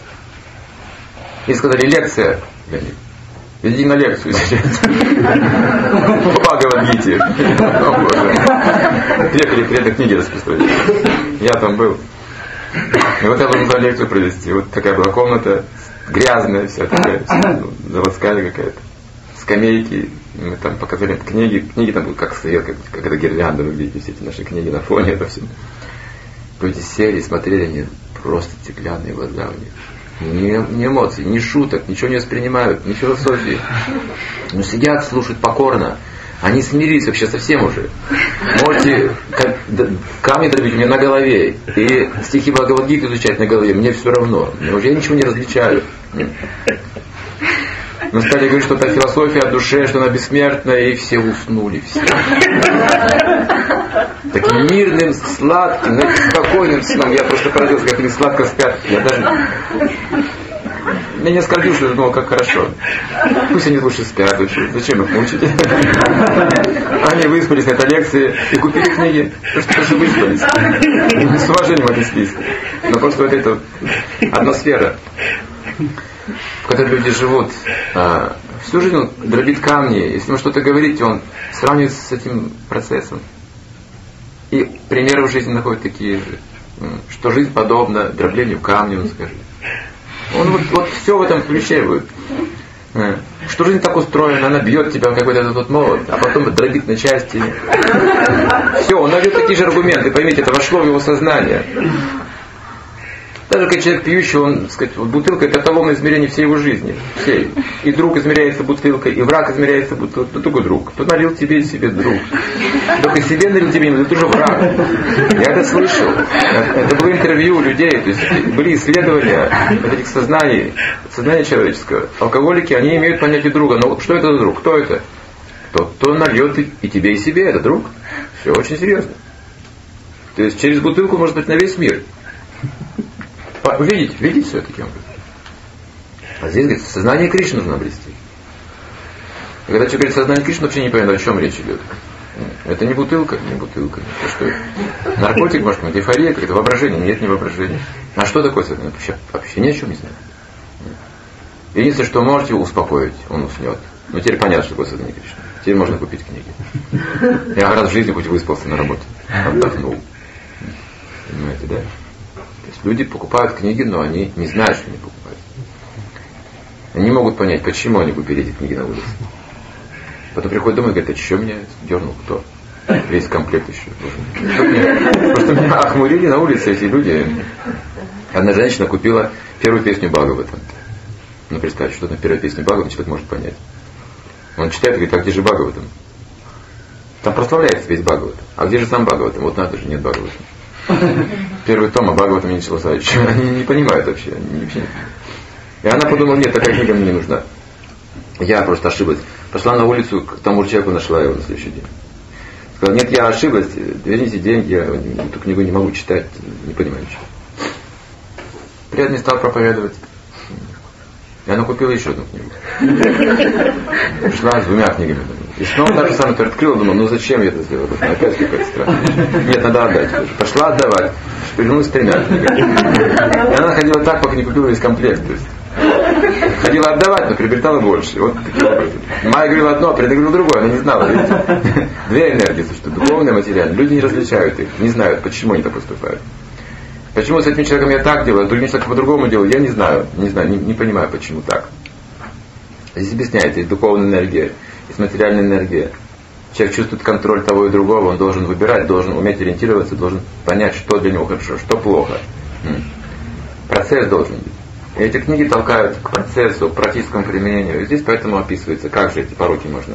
И сказали, лекция, Леонид. Иди на лекцию сейчас. По Бхагавад-гите. Приехали при этой книге распространить. Я там был. И вот я должен лекцию провести. Вот такая была комната, грязная вся такая, заводская какая-то. Скамейки. Мы там показали книги. Книги там будут как свет, как это гирлянда, вы видите все эти наши книги на фоне. Это все. Люди сели, смотрели, они просто стеклянные глаза у них. Ни эмоций, ни шуток, ничего не воспринимают, ни философии. Но сидят, слушают покорно. Они смирились вообще совсем уже. Можете камни дробить у меня на голове и стихи Бхагавад-гиты изучать на голове. Мне все равно. Я ничего не различаю. Мы стали говорить, что это философия о душе, что она бессмертная, и все уснули. Все. Таким мирным, сладким, спокойным сном. Я просто поразился, как они сладко спят. Я не оскорбился, я думал, как хорошо. Пусть они лучше спят. Зачем их мучить? Они выспались на этой лекции и купили книги. Просто выспались. С уважением отнеслись. Но просто вот эта атмосфера, в которой люди живут, всю жизнь он дробит камни. Если ему что-то говорите, он сравнивает с этим процессом. И примеры в жизни находят такие же. Что жизнь подобна дроблению камня, он скажет. Он вот все в этом ключе будет. Что жизнь так устроена, она бьет тебя как вот этот молот, а потом дробит на части. Все, он найдет такие же аргументы, поймите, это вошло в его сознание. Даже когда человек пьющий, он, так сказать, бутылка — это эталонное измерение всей его жизни. Всей. И друг измеряется бутылкой, и враг измеряется бутылкой. Кто такой друг? Кто налил тебе и себе друг? Только себе налил тебе, но ты уже враг. Я это слышал. Это было интервью у людей, то есть были исследования вот этих сознаний, сознания человеческого. Алкоголики, они имеют понятие друга. Но что это за друг? Кто это? Тот, кто нальет и тебе, и себе. Это друг. Все очень серьезно. То есть через бутылку может быть на весь мир. Видите все таким образом. А здесь, говорит, сознание Кришны нужно обрести. И когда человек говорит сознание Кришны, вообще не понимает, о чем речь идет. Это не бутылка. Это что это? Наркотик, может быть, эйфория, какое-то воображение. Нет, не воображение. А что такое сознание? Вообще ни о чем не знаю. Единственное, что можете успокоить, он уснет. Но теперь понятно, что такое сознание Кришны. Теперь можно купить книги. Я раз в жизни хоть выспался на работе. Отдохнул. Понимаете, да? То есть люди покупают книги, но они не знают, что они покупают. Они не могут понять, почему они купили эти книги на улице. Потом приходят домой и говорят, а что меня дернул кто? Весь комплект еще. Просто меня охмурили на улице эти люди. Одна женщина купила первую песню Бхагавата. Ну, представьте, что на первой песне Бхагавата человек может понять. Он читает и говорит, а где же Бхагаватам? Там прославляется весь Бхагаватам. А где же сам Бхагаватам? Вот надо же, нет Бхагаватам. Первый том о Бхагаватам Ничего Савича. Они не понимают вообще. И она подумала, нет, такая книга мне не нужна. Я просто ошиблась. Пошла на улицу, к тому же человеку нашла его на следующий день. Сказала, нет, я ошиблась, верните деньги, я эту книгу не могу читать, не понимаю ничего. Преданный стал проповедовать. И она купила еще одну книгу. Пришла с 2 книгами. И снова та же самая, которая открыла, думала, ну зачем я это сделала? Опять какая-то странная. Нет, надо отдать. Пошла отдавать. Вернулась с 3 книгами. И она ходила так, пока не купила весь комплект. То есть ходила отдавать, но приобретала больше. Вот таким образом. Майя говорила одно, а Преданный говорил другое. Она не знала, видите? 2 энергии, что духовная, материальная. Люди не различают их, не знают, почему они так поступают. Почему с этим человеком я так делаю, а с другим человеком по-другому делаю, я не знаю, не понимаю, почему так. Здесь объясняется, есть духовная энергия, есть материальная энергия. Человек чувствует контроль того и другого, он должен выбирать, должен уметь ориентироваться, должен понять, что для него хорошо, что плохо. Процесс должен быть. И эти книги толкают к процессу, к практическому применению. И здесь поэтому описывается, как же эти пороки можно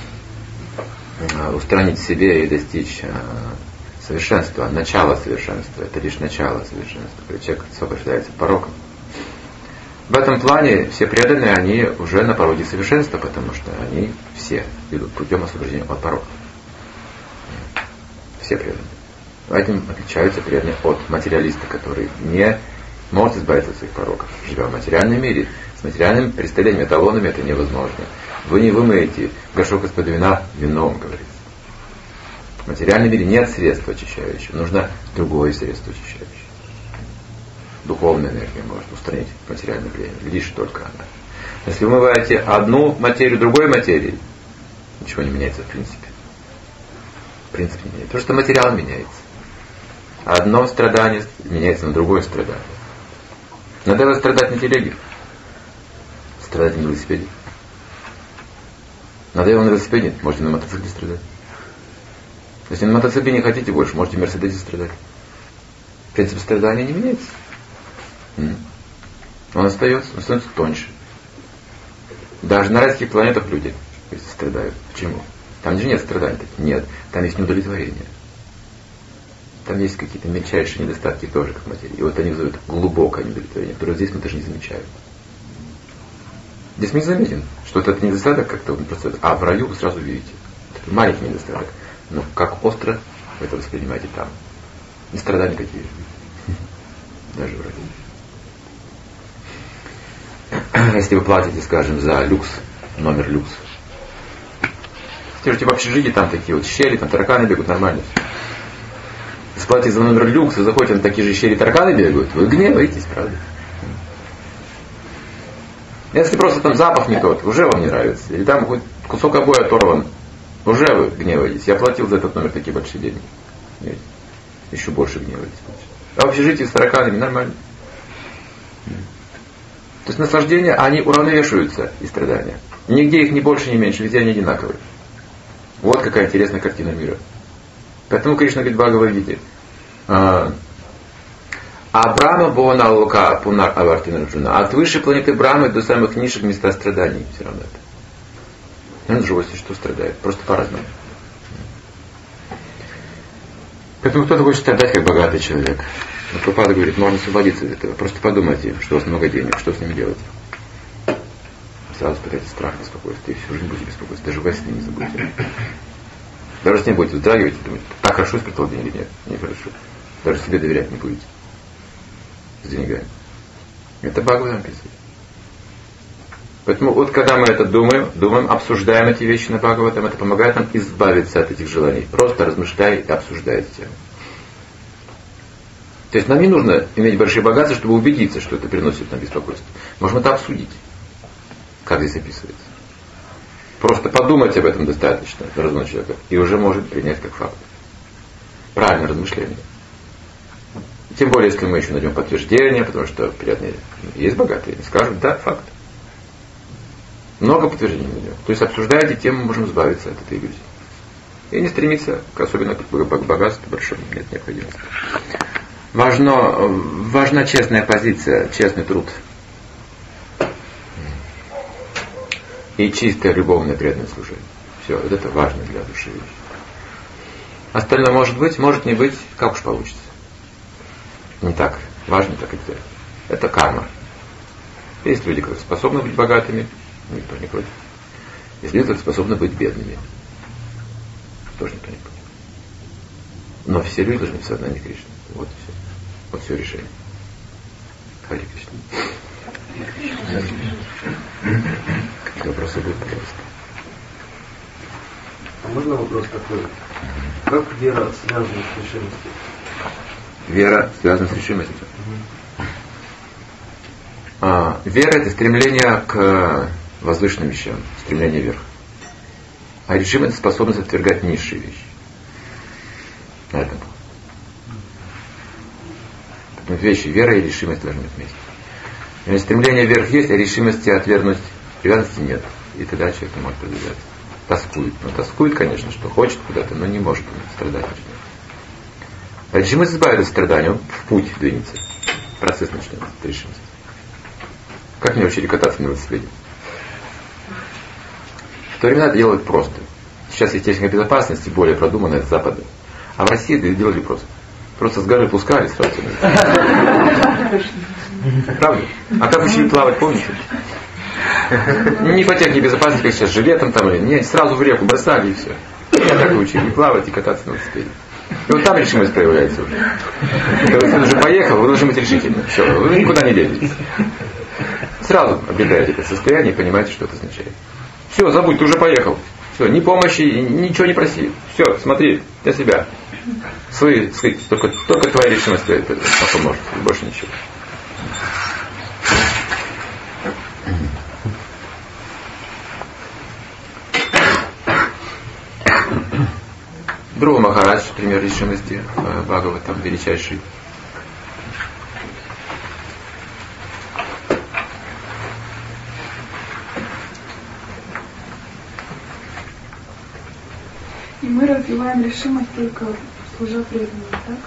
устранить в себе и достичь совершенства, начало совершенства. Это лишь начало совершенства, когда человек освобождается от пороков. В этом плане все преданные, они уже на пороге совершенства, потому что они все идут путем освобождения от пороков. Все преданные. Этим отличаются преданные от материалиста, который не может избавиться от своих пороков, живя в материальном мире, с материальными представлениями, эталонами это невозможно. Вы не вымоете горшок из-под вина вином, говорится. В материальном мире нет средства очищающего. Нужно другое средство очищающее. Духовная энергия может устранить материальное влияние. Лишь только она. Если вы вымываете одну материю другой материей, ничего не меняется в принципе. Принцип не меняется. Потому что материал меняется. Одно страдание меняется на другое страдание. Надо страдать на телеге. Страдать на велосипеде. Надоело на велосипеде, можете на мотоцикле страдать. Если на мотоцикле не хотите больше, можете в Мерседесе страдать. Принцип страдания не меняется. Он становится тоньше. Даже на райских планетах люди страдают. Почему? Там же нет страданий. Нет. Там есть неудовлетворение. Там есть какие-то мельчайшие недостатки тоже, как в материи. И вот они вызывают глубокое неудовлетворение, которое здесь мы даже не замечаем. Здесь мы не заметим, что этот недостаток как-то просто... А в раю вы сразу видите. Это маленький недостаток. Но как остро вы это воспринимаете там. Не страдания какие. Даже в раю. Если вы платите, скажем, за люкс, номер люкс. Скажите, в общежитии там такие вот щели, там тараканы бегают, нормально все. Если платите за номер люкс, вы заходите, на такие же щели, тараканы бегают, вы гневаетесь, правда? Если просто там запах не тот, уже вам не нравится. Или там хоть кусок обоя оторван, уже вы гневаетесь. Я платил за этот номер такие большие деньги. Еще больше гневаетесь. А в общежитии с тараканами нормально. То есть наслаждения, они уравновешиваются и страдания. Нигде их ни больше, ни меньше, везде они одинаковые. Вот какая интересная картина мира. Поэтому Кришна говорит в Бхагавад-гите: Брахма Бхавана Лока Пунар Авартина Арджуна. От высшей планеты Брахмы до самых низших места страданий. Все равно это. Он живости, что страдает. Просто по-разному. Поэтому кто-то хочет страдать, как богатый человек. Но Прабхупада говорит, можно освободиться от этого. Просто подумайте, что у вас много денег, что с ними делать. Сразу испытайте страх, беспокойство. И всю жизнь будете беспокоиться. Даже во сне не забудьте. Даже с ним будете вздрагивать и думать, так хорошо испытал деньги или нет? Нехорошо. Даже себе доверять не будете. С деньгами. Это Бхагаватам написано. Поэтому вот когда мы это думаем, обсуждаем эти вещи на Бхагаватам, это помогает нам избавиться от этих желаний. Просто размышляй и обсуждай эту тему. То есть нам не нужно иметь большие богатства, чтобы убедиться, что это приносит нам беспокойство. Можем это обсудить, как здесь описывается. Просто подумать об этом достаточно разумного человека, и уже может принять как факт. Правильное размышление. Тем более, если мы еще найдем подтверждение, потому что приятные есть богатые, скажут, да, факт. Много подтверждений найдем. То есть, обсуждая эти темы, мы можем избавиться от этой иллюзии. И не стремиться, особенно к богатству большому, нет необходимости. Важна честная позиция, честный труд. И чистое любовное преданное служение. Все, вот это важно для души вещь. Остальное может быть, может не быть, как уж получится. Не так важно, так и это. Это карма. Есть люди, которые способны быть богатыми, никто не против. Есть люди, которые способны быть бедными. Тоже никто не против. Но все люди должны в сознании Кришны. Вот и все. Вот все решение. Хари Кришна. Какие вопросы будут, пожалуйста? А можно вопрос такой? Как вера связана с решимостью? Вера связана с решимостью. Вера — это стремление к возвышенным вещам, стремление вверх. А решимость — это способность отвергать низшие вещи. На этом. Вещи, вера и решимость должны быть вместе. Если стремление вверх есть, а решимости отвергнуть привязанности нет. И тогда человек не может продвигаться. Тоскует. Ну, тоскует, конечно, что хочет куда-то, но не может страдать начнет. А решимость избавится от страдания, он в путь двинется. Процесс начнется от решимости. Как мне учили кататься на велосипеде? В то время это делают просто. Сейчас есть техника безопасности, более продуманная с Запада. А в России это делали просто. Просто с горы пускали сразу. Правда? А как учили плавать, помните? Не по технике безопасности, как сейчас, жилетом там или нет, сразу в реку бросали и все. Я так и учили, и плавать, и кататься на велосипеде. И вот там решимость проявляется уже. Когда ты уже поехал, вы должны быть решительны. Все, вы никуда не лезете. Сразу объявляете это состояние и понимаете, что это означает. Все, забудь, ты уже поехал. Все, ни помощи, ничего не проси. Все, смотри для себя. Только твоя решимость это поможет, больше ничего. Друга Махарадж, пример решимости Бхагаватам, величайший. И мы развиваем решимость только служа преданным, так?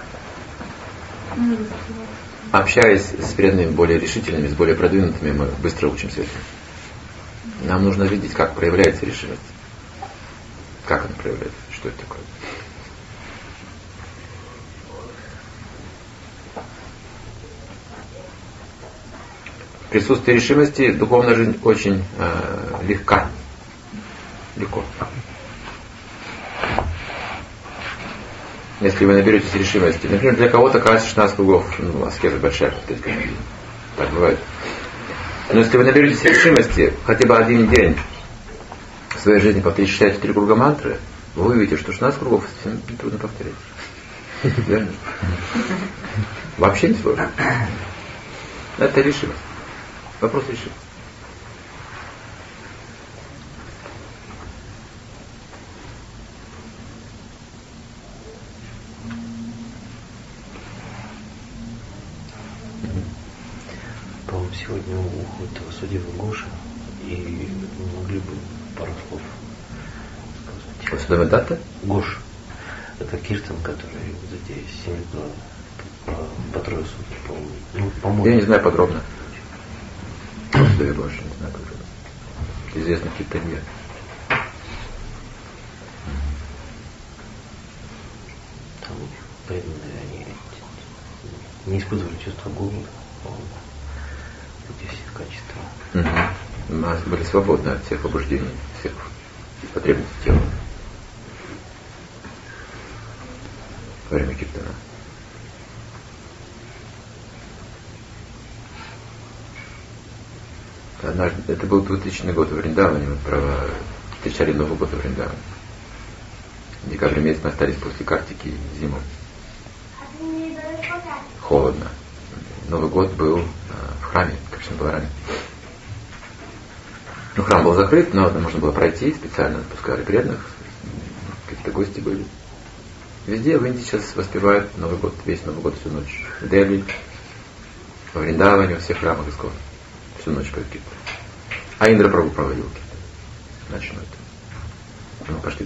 Общаясь с преданными, более решительными, с более продвинутыми, мы быстро учимся этому. Нам нужно видеть, как проявляется решимость. Как она проявляется, что это такое. В присутствии решимости духовная жизнь очень легко. Если вы наберетесь решимости, например, для кого-то кажется 16 кругов, аскеза большая, так бывает. Но если вы наберетесь решимости хотя бы один день в своей жизни повторить, считайте 3 круга мантры, вы увидите, что 16 кругов совсем трудно повторить. Верно? Вообще не сложно. Это решимость. Вопрос решимости. По-моему, сегодня уходит судьба Гоша, и мы могли бы пару слов сказать. Судьба дата? Гош. Это Киртан, который вот эти 7 по 3 суток, по-моему. Ну, по-моему. Я не знаю подробно. Просто я больше не знаю подробно. Известно Киртанья. Там преданные, они не испытывали чувство голода, эти все качества. Мы были свободны от всех побуждений, всех потребностей тела во время Киртана. Однажды, это был 2000 год в Вриндаване, мы встречали Новый год в Вриндаване. В декабре месяц мы остались после Картики зимой. Холодно. Новый год был в храме Кришна-Балараме. Храм был закрыт, но можно было пройти, специально отпускали преданных, какие-то гости были. Везде в Индии сейчас воспевают Новый год, весь Новый год всю ночь. В Дели, во Вриндаване, во всех храмах Искон. Всю ночь поют киртан. А Индра Прабху проводил киртан. Ночной. Мы пошли.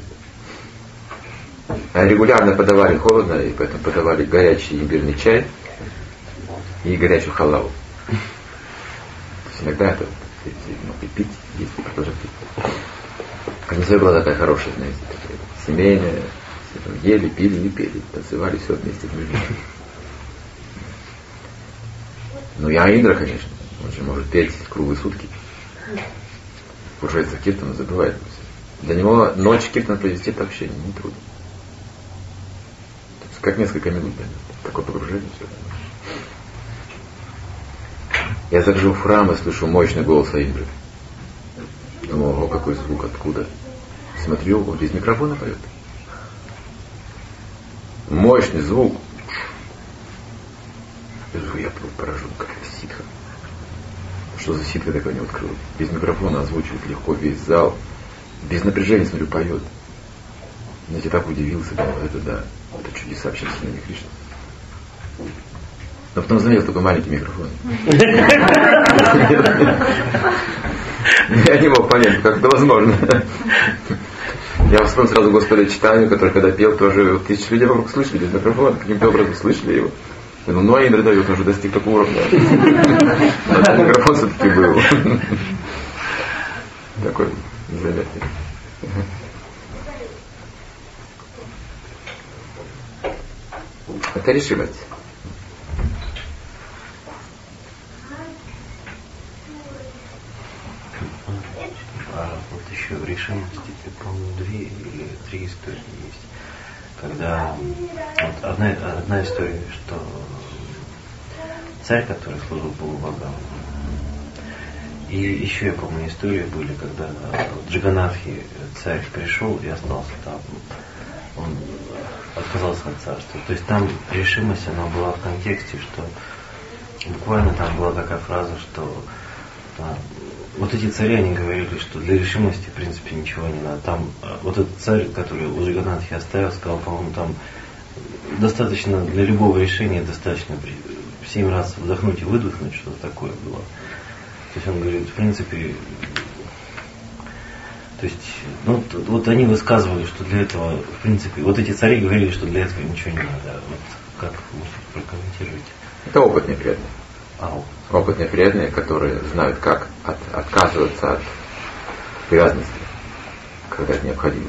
А регулярно подавали холодно, и поэтому подавали горячий имбирный чай и горячую халаву. То есть иногда это могли пить, есть, продолжать пить. Атмосфера была такая хорошая, знаете, такая семейная. Ели, пили, не пели, танцевали все вместе в мире. Ну и Индра, конечно, он же может петь круглые сутки. Погружается в киртан, он забывает. Для него ночь киртан провести это вообще не трудно. То есть, как несколько минут, да, такое погружение, все. Я захожу в храм и слышу мощный голос Индры. Думаю, ого, какой звук, откуда? Смотрю, он без микрофона поет. Мощный звук. Я был поражен, как это ситха. Что за ситха такой не открыл? Без микрофона озвучивает легко весь зал. Без напряжения, смотрю, поет. Я так удивился, думал, это да, это чудеса общественного Кришны. Но потом заметил такой маленький микрофон. Я не мог понять, как это возможно. Я вспомнил сразу Господа Чайтанью, который когда пел, тоже 1000 людей вокруг слышали без микрофона, каким-то образом слышали его. Я думаю, ну а Индра дает, он уже достиг такого уровня. Этот микрофон все-таки был. Такой незаметный. Это решимость. Вот еще в решимости, по-моему, 2 или 3 истории есть. Когда вот одна история, что царь, который служил Богу богам, И еще, я помню, истории были, когда Джаганатхи, царь, пришел и остался там. Он отказался от царства. То есть там решимость, она была в контексте, что буквально там была такая фраза, что вот эти цари, они говорили, что для решимости, в принципе, ничего не надо. Там вот этот царь, который у Джаганатхи оставил, сказал, по-моему, там достаточно для любого решения, достаточно 7 раз вдохнуть и выдохнуть, что такое было. То есть он говорит, в принципе, то есть, ну, вот они высказывали, что для этого, в принципе, вот эти цари говорили, что для этого ничего не надо. Вот как вы прокомментируете? Это опытные преданные. Ау. Опытные преданные, которые знают, как отказываться от привязанности, когда это необходимо.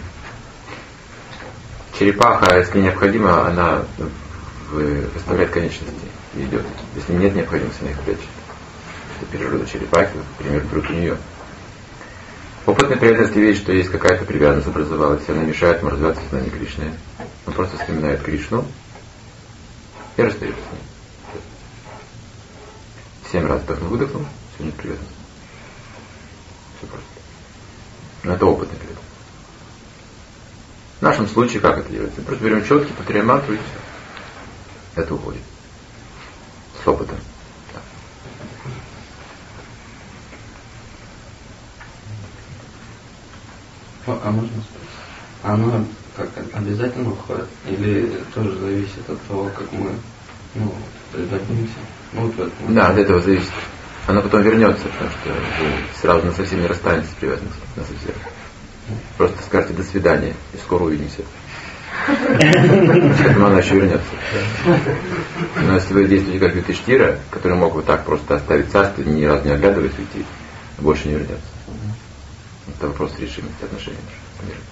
Черепаха, если необходимо, она выставляет конечности и идет. Если нет необходимости, она их прячет. Это природа черепахи, например, труд у нее. Опытный преданный, если видит, что есть какая-то привязанность образовалась, и она мешает ему развиваться в сознании Кришны, он просто вспоминает Кришну и расстается с ним. 7 раз вдохнул-выдохнул, все, нет привязанности. Все просто. Но это опытный преданный. В нашем случае как это делается? Мы просто берем четки, повторяем мантру и все. Это уходит. С опытом. Да. А можно спросить? Оно как обязательно уходит? Или тоже зависит от того, как мы предадимся? Да, от этого зависит. Она потом вернется, потому что вы сразу совсем не расстанетесь с привязанностью. Совсем. Просто скажете до свидания и скоро увидимся. Поэтому она еще вернется. Но если вы действуете как Юдхиштира, который мог вот так просто оставить царство, ни разу не оглядываясь, уйти, больше не вернется. Это вопрос решимости отношений с миром.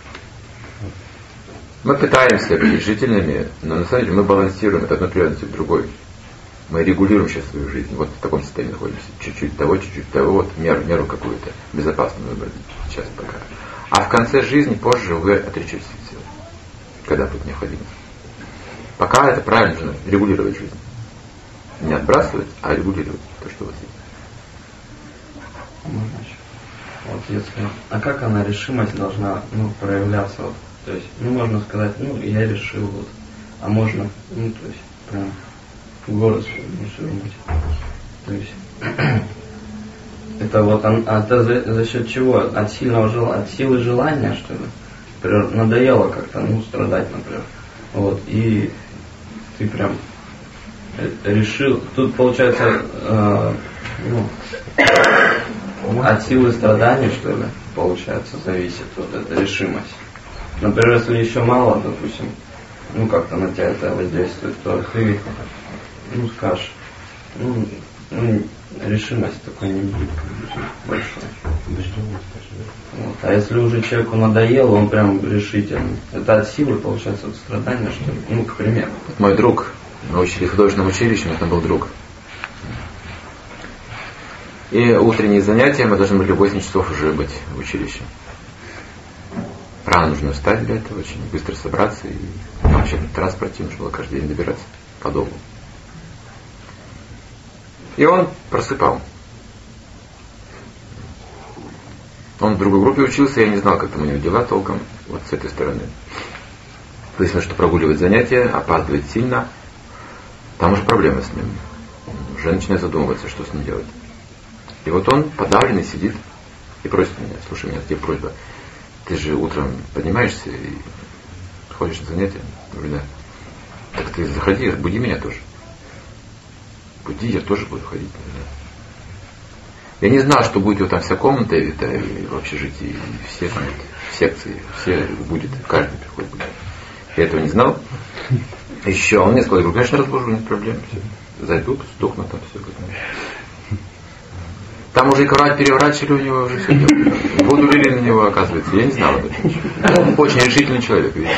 Мы пытаемся быть решительными, но на самом деле мы балансируем от одной привязанности к другой. Мы регулируем сейчас свою жизнь. Вот в таком состоянии находимся. Чуть-чуть того, вот меру какую-то безопасную выбрать сейчас пока. А в конце жизни, позже вы отречетесь от всего. Когда будет необходимость. Пока это правильно нужно регулировать жизнь. Не отбрасывать, а регулировать то, что у вас есть. Можно еще? Вот если. А как она, решимость, должна проявляться? Вот, то есть, можно сказать, я решил, вот. А можно, то есть, прям голос не ширнуть. То есть это вот это за счет чего? От силы желания, что ли? Например, надоело как-то, страдать, например. Вот, и ты прям решил. Тут получается от силы страданий, что ли, получается, зависит вот эта решимость. Например, если еще мало, допустим, как-то на тебя это воздействует, то ты скажешь, решимость такой не будет большой. Вот. А если уже человеку надоело, он прям решительный. Это от силы, получается, от страдания, что ли? К примеру. Мой друг, мы учились в художественном училище, у меня там был друг. И утренние занятия, мы должны были в 8 часов уже быть в училище. Рано нужно встать для этого, очень быстро собраться. И вообще в транспорте нужно было каждый день добираться по дому. И он просыпал. Он в другой группе учился, я не знал, как там у него дела толком, вот с этой стороны. Выяснилось, что прогуливать занятия, опаздывает сильно. Там уже проблемы с ним. Уже начинает задумываться, что с ним делать. И вот он подавленный сидит и просит меня: слушай, у меня тебе просьба. Ты же утром поднимаешься и ходишь на занятия? Я говорю, да. Так ты заходи, буди меня тоже. Буди, я тоже буду ходить. Я не знал, что будет вот там вся комната и в общежитии, и все там, в секции, все будет, каждый приходит будет. Я этого не знал. Еще он мне сказал, я говорю, конечно, разбужу, нет проблем. Зайдут, сдохнут там все. Там уже и кровать переворачивали, у него уже все делали. Воду лили на него, оказывается. Я не знал об этом. Он очень решительный человек, видишь.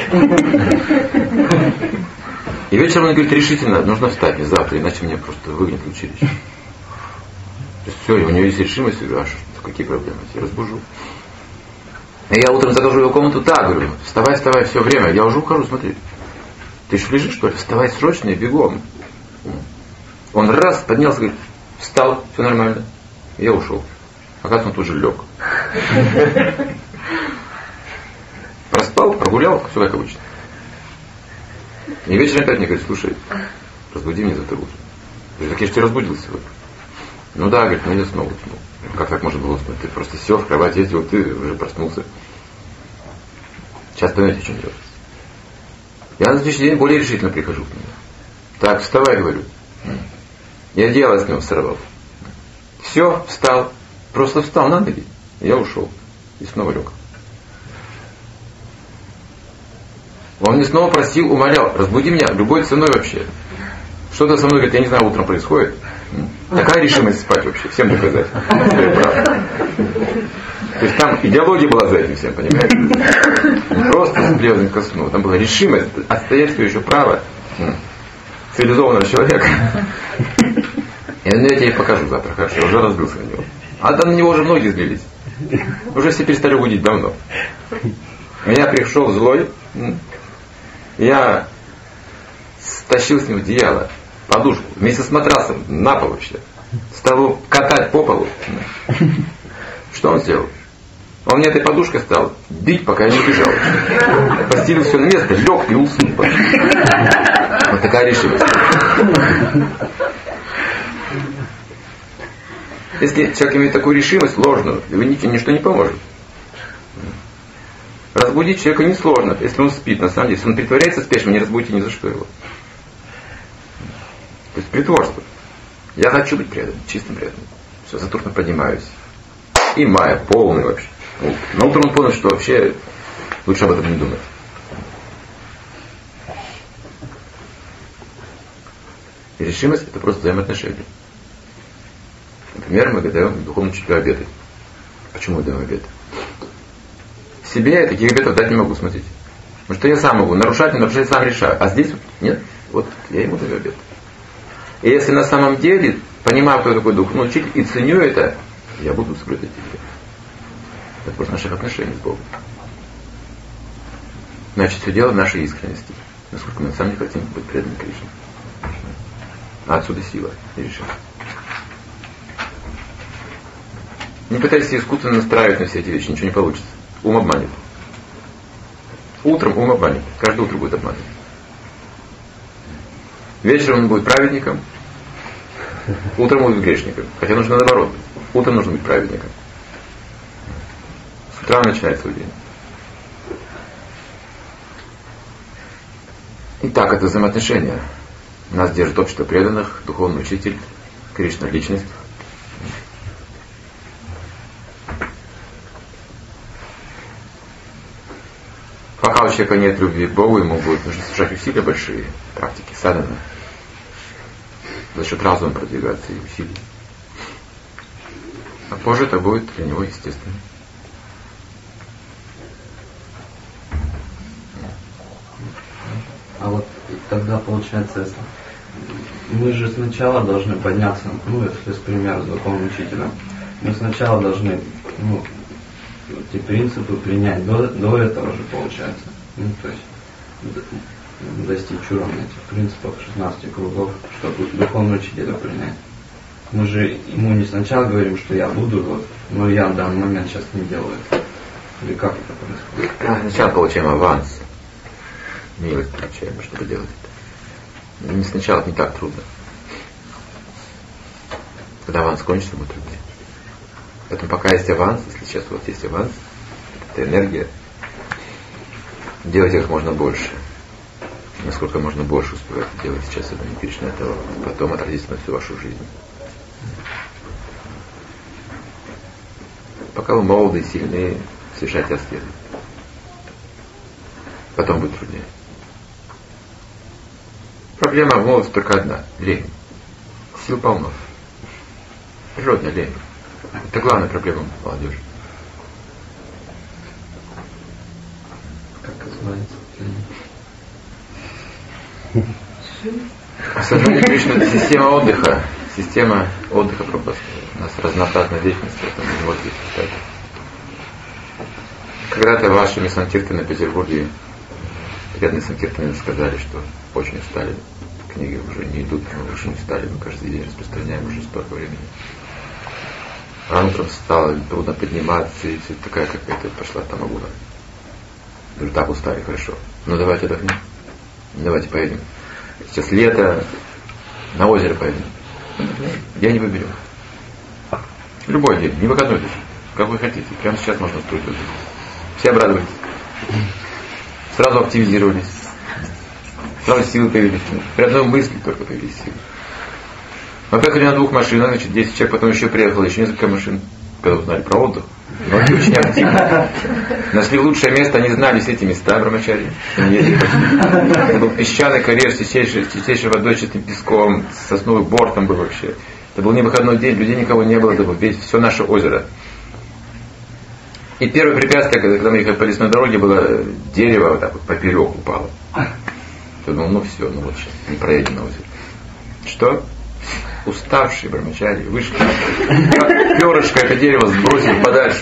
И вечером он говорит, решительно, нужно встать мне завтра, иначе меня просто выгонят в училище. Все, у него есть решимость, я говорю, а что, какие проблемы? Я разбужу. И я утром захожу в его комнату, так, говорю, вставай, все время, я уже ухожу, смотри. Ты еще лежишь, что ли? Вставай срочно и бегом. Он раз поднялся, говорит, встал, все нормально. Я ушел. Оказывается, он тут же лег. Проспал, прогулял, все как обычно. И вечером опять мне говорит, слушай, разбуди меня завтра утром. Я говорю, так я же тебя разбудил сегодня. Ну да, говорит, я снова уснул. Как так можно было уснуть? Ты просто сел в кровати, ездил, ты уже проснулся. Сейчас поймете, в чем дело. Я на следующий день более решительно прихожу к нему. Так, вставай, говорю. Я дело с него сорвал. Все, встал. Просто встал на ноги. Я ушел. И снова лег. Он мне снова просил, умолял, разбуди меня любой ценой вообще. Что-то со мной, говорит, я не знаю, утром происходит. Такая решимость спать вообще, всем доказать. То есть там идеология была за этим всем, понимаете? Не просто привязанность ко сну. Там была решимость, отстоять свое еще право цивилизованного человека. Я тебе покажу завтра, хорошо, я уже разбился на него. А там на него уже многие злились. Уже все перестали будить давно. Я пришел злой, я стащил с него одеяло, подушку, вместе с матрасом на пол вообще. Стал его катать по полу. Что он сделал? Он мне этой подушкой стал бить, пока я не убежал. Постелил все на место, лег и уснул. Вот такая решимость. Если человек имеет такую решимость ложную, вы ничто не поможет. Разбудить человека несложно, если он спит, на самом деле. Если он притворяется спящим, не разбудите ни за что его. То есть притворство. Я хочу быть преданным, чистым преданным. Все, затурно поднимаюсь. И мая, полный вообще. Но утром он понял, что вообще лучше об этом не думать. И решимость — это просто взаимоотношения. Например, мы даем духовному учителю обеты. Почему мы даем обеты? Себе я таких обетов дать не могу, смотрите. Потому что я сам могу нарушать, не нарушать, сам решаю. А здесь нет. Вот я ему даю обет. И если на самом деле понимаю, кто такой духовный учитель, и ценю это, я буду соблюдать эти обеты. Это просто наших отношений с Богом. Значит, все дело в нашей искренности. Насколько мы сами хотим быть преданными Кришне. А отсюда сила и решимость. Не пытайтесь искусственно настраивать на все эти вещи, ничего не получится. Ум обманет. Утром ум обманет. Каждое утро будет обманывать. Вечером он будет праведником, утром будет грешником. Хотя нужно наоборот. Утром нужно быть праведником. С утра начинает свой день. Итак, это взаимоотношения. Нас держит общество преданных, духовный учитель, Кришна, личность. Пока у человека нет любви к Богу, ему будет нужно совершать усилия большие, практики садханы. За счет разума продвигаться и усилий. А позже это будет для него естественно. А вот тогда получается, мы же сначала должны подняться, если с примера с духовным учителем, мы сначала должны, эти принципы принять до этого же получается. То есть достичь уровня этих принципов 16 кругов, чтобы духовного учителя принять. Мы же ему не сначала говорим, что я буду, но я в данный момент сейчас не делаю это. Или как это происходит? Сначала получаем аванс. Милость получаем, чтобы делать это. Не сначала это не так трудно. Когда аванс кончится, будет труднее. Поэтому пока есть аванс, если сейчас у вас есть аванс, это энергия, делайте как можно больше. Насколько можно больше успевать делать сейчас, это не Кришна, это потом отразится на всю вашу жизнь. Пока вы молоды и сильные, совершайте аскезы. Потом будет труднее. Проблема в молодости только одна – лень. Сил полно. Природная лень. Это главная проблема молодежи. Как называется? Сознание Кришны – это система отдыха. Система отдыха просто. У нас разнообразная деятельность, поэтому не вот здесь какая-то. Когда-то вашими санкиртами в Петербурге преданные санкиртаны сказали, что очень устали. Книги уже не идут, мы уже не устали, мы каждый день распространяем уже столько времени. Рано утром встала, трудно подниматься, и все такая какая-то пошла тамагура. Говорю, так устали, хорошо. Ну давайте отдохнем. Давайте поедем. Сейчас лето, на озеро поедем. Я не выберу. Любой день, не выходной даже. Как вы хотите. Прямо сейчас можно устроить отдых. Все обрадовались. Сразу активизировались. Сразу силы появились. При одной мысли только появились силы. Мы поехали на 2 машинах, значит, 10 человек, потом еще приехало, еще несколько машин, когда узнали про отдых. Но они очень активны. Нашли лучшее место, они знали все эти места, брамачари. Это был песчаный карьер с чистейшей водой, чистым песком, с сосновым бортом был вообще. Это был не выходной день, людей никого не было, это было все наше озеро. И первое препятствие, когда мы ехали по лесной дороге, было дерево вот так вот поперек упало. Я думал, ну все, ну вот сейчас не проедем на озеро. Что? Уставшие брамачари вышли. Перышко это дерево сбросили подальше.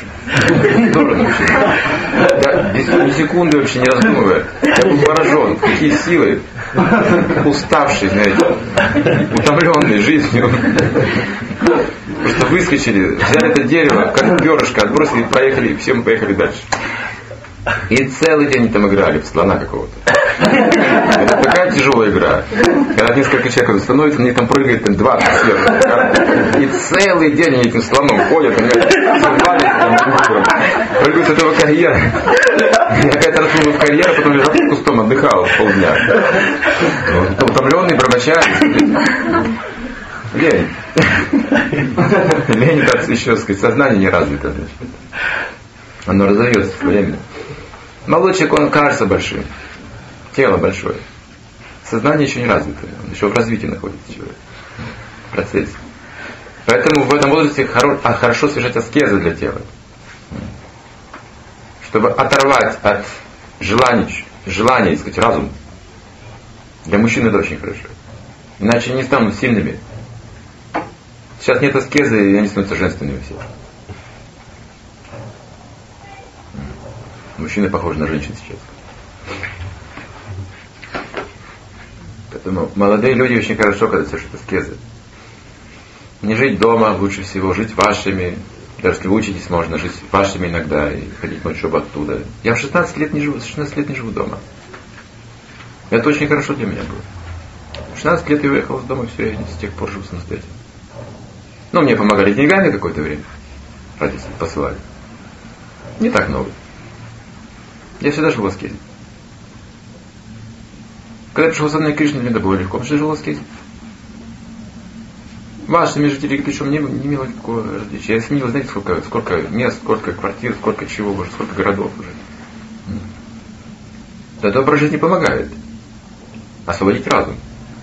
Я ни секунды вообще не раздумывая. Я был поражен. Какие силы. Уставшие, знаете. Утомленные жизнью. Просто выскочили, взяли это дерево, как перышко, отбросили и поехали. Все мы поехали дальше. И целый день там играли в слона какого-то. Это такая тяжелая игра. Когда несколько человек становится, они там прыгают 20 сверху. И целый день они этим слоном ходят, прыгают с этого карьера. Я какая-то раз был в карьере, а потом лежал под кустом, отдыхал полдня. Утомленный брамачари. Лень. Лень, это еще, сказать, сознание не развито. Оно разовьется временно. Молодой человек, он кажется большим. Тело большое. Сознание еще не развито. Он еще в развитии находится человек. В процессе. Поэтому в этом возрасте хорошо совершать аскезы для тела. Чтобы оторвать от желаний, так сказать, разум. Для мужчин это очень хорошо. Иначе они не станут сильными. Сейчас нет аскезы, и они становятся женственными все. Мужчины похожи на женщин сейчас. Поэтому молодые люди очень хорошо, когда совершают аскезы. Не жить дома, лучше всего жить вашими. Даже если вы учитесь, можно жить вашими иногда и ходить на учебу оттуда. Я в 16 лет не живу дома. Это очень хорошо для меня было. В 16 лет я уехал из дома, все, я с тех пор живу самостоятельно. Ну, мне помогали деньгами какое-то время. Родители посылали. Не так много. Я всегда жил в аскезе. Когда я пришел в сознание Кришны, мне это было легко, потому что я жил в аскезе. Вашими жители, причем не имело никакого различия. Я сменил, знаете, сколько мест, сколько квартир, сколько чего, уже, сколько городов уже. Этот образ жизни помогает освободить разум.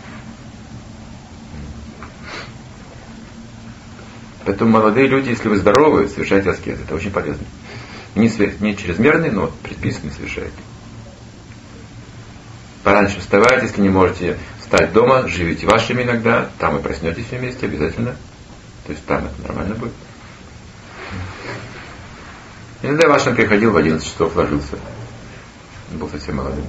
Поэтому молодые люди, если вы здоровы, совершайте аскезы. Это очень полезно. Не чрезмерные, но предписанные совершайте. Пораньше вставайте, если не можете встать дома, живите вашими иногда, там и проснетесь вместе обязательно. То есть там это нормально будет. Иногда я вашим приходил в 11 часов, ложился. Был совсем молодым.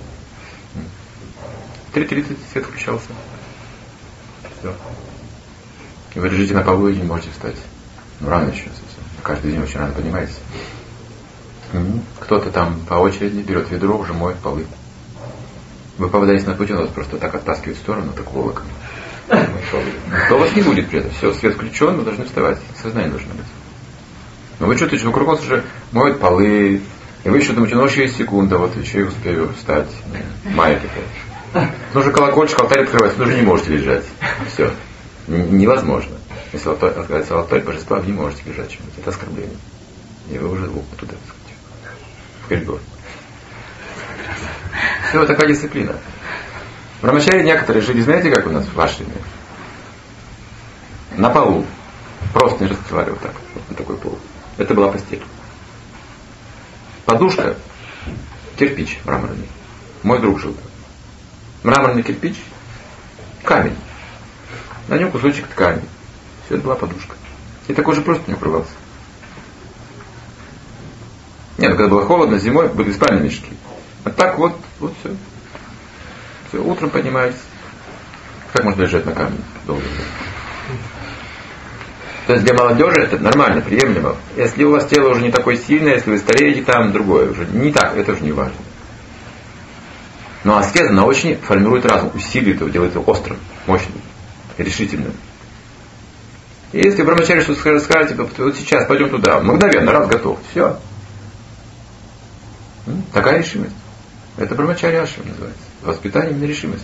В 3:30 свет включался. Все. И вы лежите на полу и не можете встать. Ну рано еще совсем. Каждый день очень рано поднимаетесь. Кто-то там по очереди берет ведро, уже моет полы. Вы попадаете на путь, он вас просто так оттаскивает в сторону, так волоком. То у вас не будет при этом. Все, свет включен, вы должны вставать. Сознание должно быть. Но вы чувствуете, вокруг вас уже моют полы. И вы еще думаете, ну еще есть секунда, вот еще и успею встать. Майя какая-то. Ну уже колокольчик, алтарь открывается, вы уже не можете лежать. Все. Невозможно. Если алтарь божества, вы не можете лежать чем-нибудь. Это оскорбление. И вы уже туда, в коридор. Все, вот такая дисциплина. Брамачари некоторые жили, знаете, как у нас в Ашраме? На полу. Просто не раскрывали вот так, вот на такой пол. Это была постель. Подушка, кирпич мраморный. Мой друг жил там. Мраморный кирпич, камень. На нем кусочек ткани. Все, это была подушка. И такой же просто не укрывался. Нет, когда было холодно, зимой были спальные мешки. А так вот все. Все, утром поднимаетесь. Как можно лежать на камне долго? То есть для молодежи это нормально, приемлемо. Если у вас тело уже не такое сильное, если вы стареете, там другое уже. Не так, это уже не важно. Но аскеза, она очень формирует разум, усиливает его, делает его острым, мощным, решительным. И если брамачари что-то скажет, типа, вот сейчас пойдем туда, мгновенно, раз, готов, все. Такая решимость. Это брамачари ашрам называется. Воспитание именно решимости.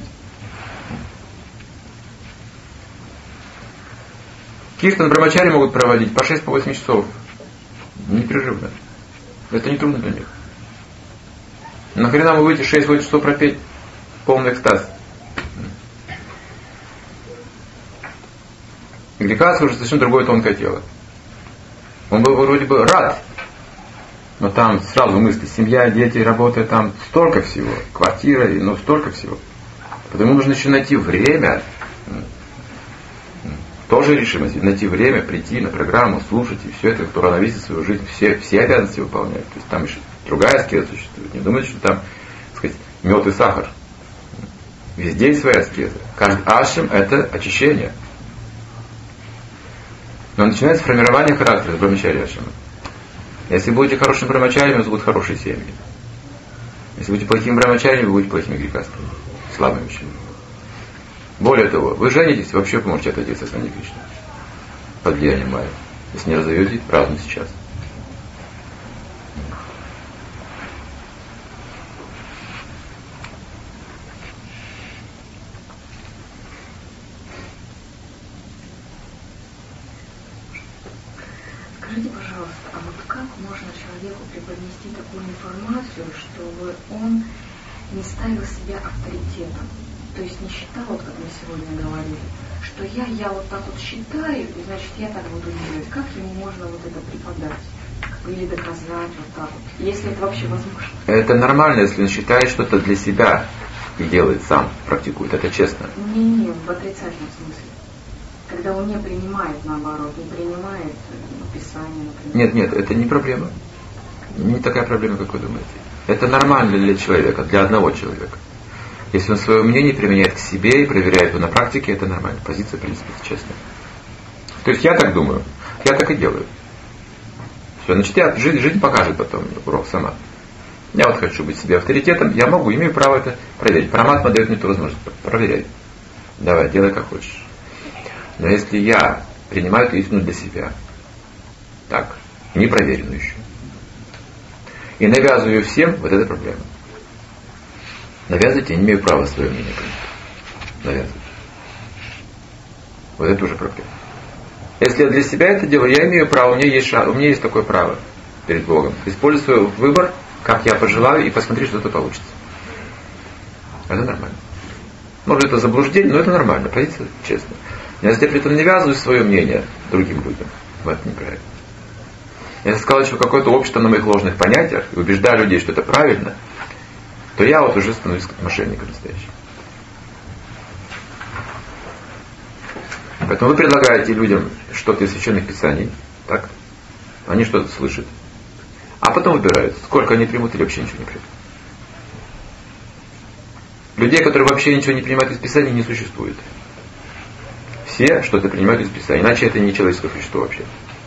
Киртан брамачари могут проводить по 6-8 часов. Непрерывно. Это не трудно для них. Нахрена вы выйти 6-8 часов пропеть? Полный экстаз. Грехастха уже совсем другое тонкое тело. Он был вроде бы рад, но там сразу мысли: семья, дети, работа, там столько всего, квартира, ну столько всего. Потому нужно еще найти время, тоже решимость, найти время, прийти на программу, слушать, и все это, кто равновесит свою жизнь, все обязанности выполнять. То есть там еще другая аскеза существует. Не думайте, что там, так сказать, мед и сахар. Везде есть своя аскеза. Каждый ашрам — это очищение. Но начинается формирование характера с брамачари ашрама. Если будете хорошими брамачарями, у вас будут хорошие семьи. Если будете плохими брамачарями, вы будете плохими грехастхами, слабыми мужчинами. Более того, вы женитесь, вообще вы можете отойти от сознания Кришны. Под влиянием майи. Если не разовьете, празднуйте сейчас. Скажите, пожалуйста, а вот как можно человеку преподнести такую информацию, чтобы он не ставил себя авторитетом? То есть не считал, вот как мы сегодня говорили, что я вот так вот считаю, и значит я так буду делать. Как ему можно вот это преподать? Или доказать вот так вот? Если это вообще возможно. Это нормально, если он считает что-то для себя и делает сам, практикует. Это честно. Не, в отрицательном смысле. Когда он не принимает, наоборот, не принимает Писание, например. Нет, это не проблема. Не такая проблема, как вы думаете. Это нормально для человека, для одного человека. Если он свое мнение применяет к себе и проверяет его на практике, это нормально. Позиция, в принципе, честная. То есть я так думаю, я так и делаю. Все, значит, жизнь покажет потом урок сама. Я вот хочу быть себе авторитетом, я могу, имею право это проверить. Параматма дает мне эту возможность. Проверяй. Давай, делай как хочешь. Но если я принимаю эту истину для себя, так, непроверенную еще, и навязываю ее всем, вот это проблема. Навязывать я не имею права свое мнение принять. Навязывать. Вот это уже проблема. Если я для себя это делаю, я имею право, у меня есть такое право перед Богом. Использую свой выбор, как я пожелаю, и посмотреть, что это получится. Это нормально. Может, это заблуждение, но это нормально. Позиция честная. Но если я при этом не навязываю свое мнение другим людям, вот это неправильно. Если сказал, что какое-то общество на моих ложных понятиях и убеждаю людей, что это правильно, то я вот уже становлюсь как мошенником настоящим. Поэтому вы предлагаете людям что-то из священных писаний, так? Они что-то слышат. А потом выбирают, сколько они примут или вообще ничего не примут. Людей, которые вообще ничего не принимают из писаний, не существует. Все что-то принимают из писаний, иначе это не человеческое существо вообще.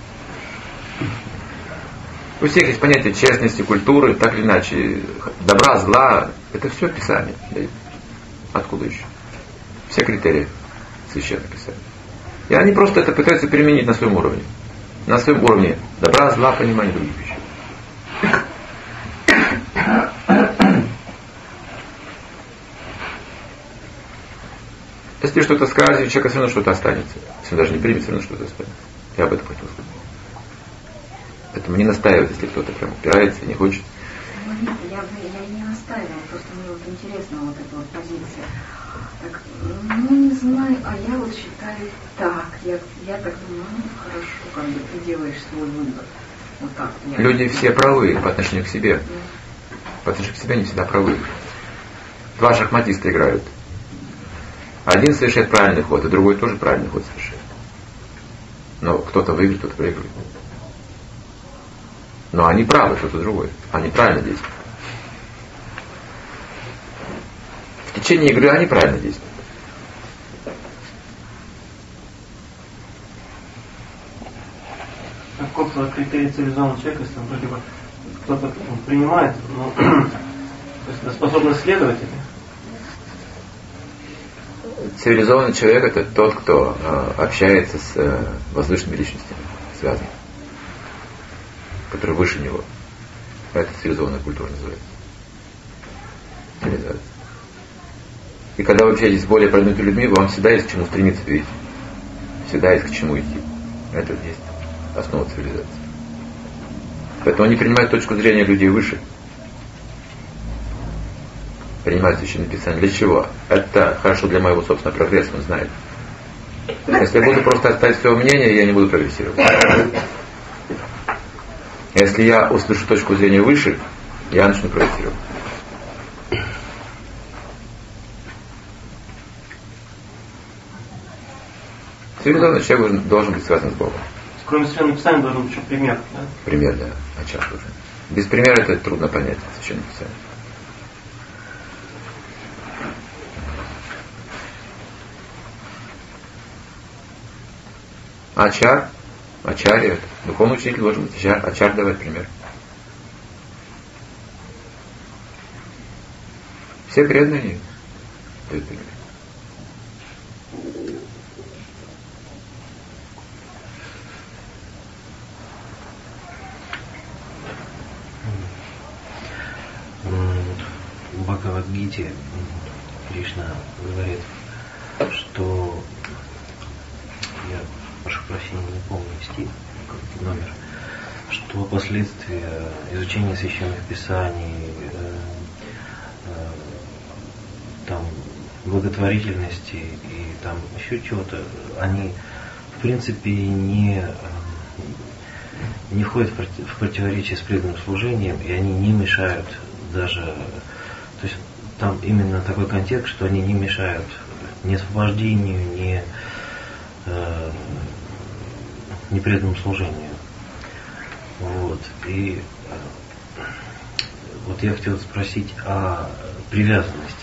У всех есть понятие честности, культуры, так или иначе, добра, зла. Это все Писание. Откуда еще? Все критерии священного Писания. И они просто это пытаются применить на своем уровне. На своем уровне добра, зла, понимания других вещей. Если что-то скажете, у человека все равно что-то останется. Если он даже не примет, все равно что-то останется. Я об этом хотел сказать. Поэтому не настаивать, если кто-то прям упирается, не хочет. Нет, я не настаивала, просто мне вот интересна вот эта вот позиция. Так, не знаю, а я вот считаю так. Я так думаю, хорошо, как бы ты делаешь свой выбор. Вот так. Люди все правы по отношению к себе. По отношению к себе они всегда правы. Два шахматиста играют. Один совершает правильный ход, и другой тоже правильный ход совершает. Но кто-то выиграет, кто-то проигрывает. Но они правы, кто-то другой. Они правильно действуют. В течение игры они правильно действуют. каков-то критерий цивилизованного человека, если он вроде бы кто-то принимает, но то есть это способность следователя. Цивилизованный человек это тот, кто общается с возвышенными личностями, связан, который выше него. Это цивилизованная культура называется. Цивилизация. И когда вы общаетесь с более продвинутыми людьми, вам всегда есть к чему стремиться, видите? Всегда есть к чему идти. Это есть основа цивилизации. Поэтому они принимают точку зрения людей выше. Принимают Священное Писание. Для чего? Это хорошо для моего собственного прогресса, он знает. Если я буду просто оставить свое мнение, я не буду прогрессировать. Если я услышу точку зрения выше, я начну прогрессировать. Цивилизованный человек должен быть связан с Богом. Кроме Священного Писания должен быть еще пример, да? Пример, да. Очаг уже. Без примера это трудно понять Священное Писание. Ачарья, духовный учитель должен быть ачар давать пример. Все преданные дают пример. В Бхагавад-гите Кришна говорит, что я прошу прощения, не помню стих, номер, что последствия изучения священных писаний, там, благотворительности и там еще чего-то, они в принципе не входят в противоречие с преданным служением, и они не мешают даже, то есть там именно такой контекст, что они не мешают ни освобождению, ни преданному служению. Вот. И вот я хотел спросить о привязанности.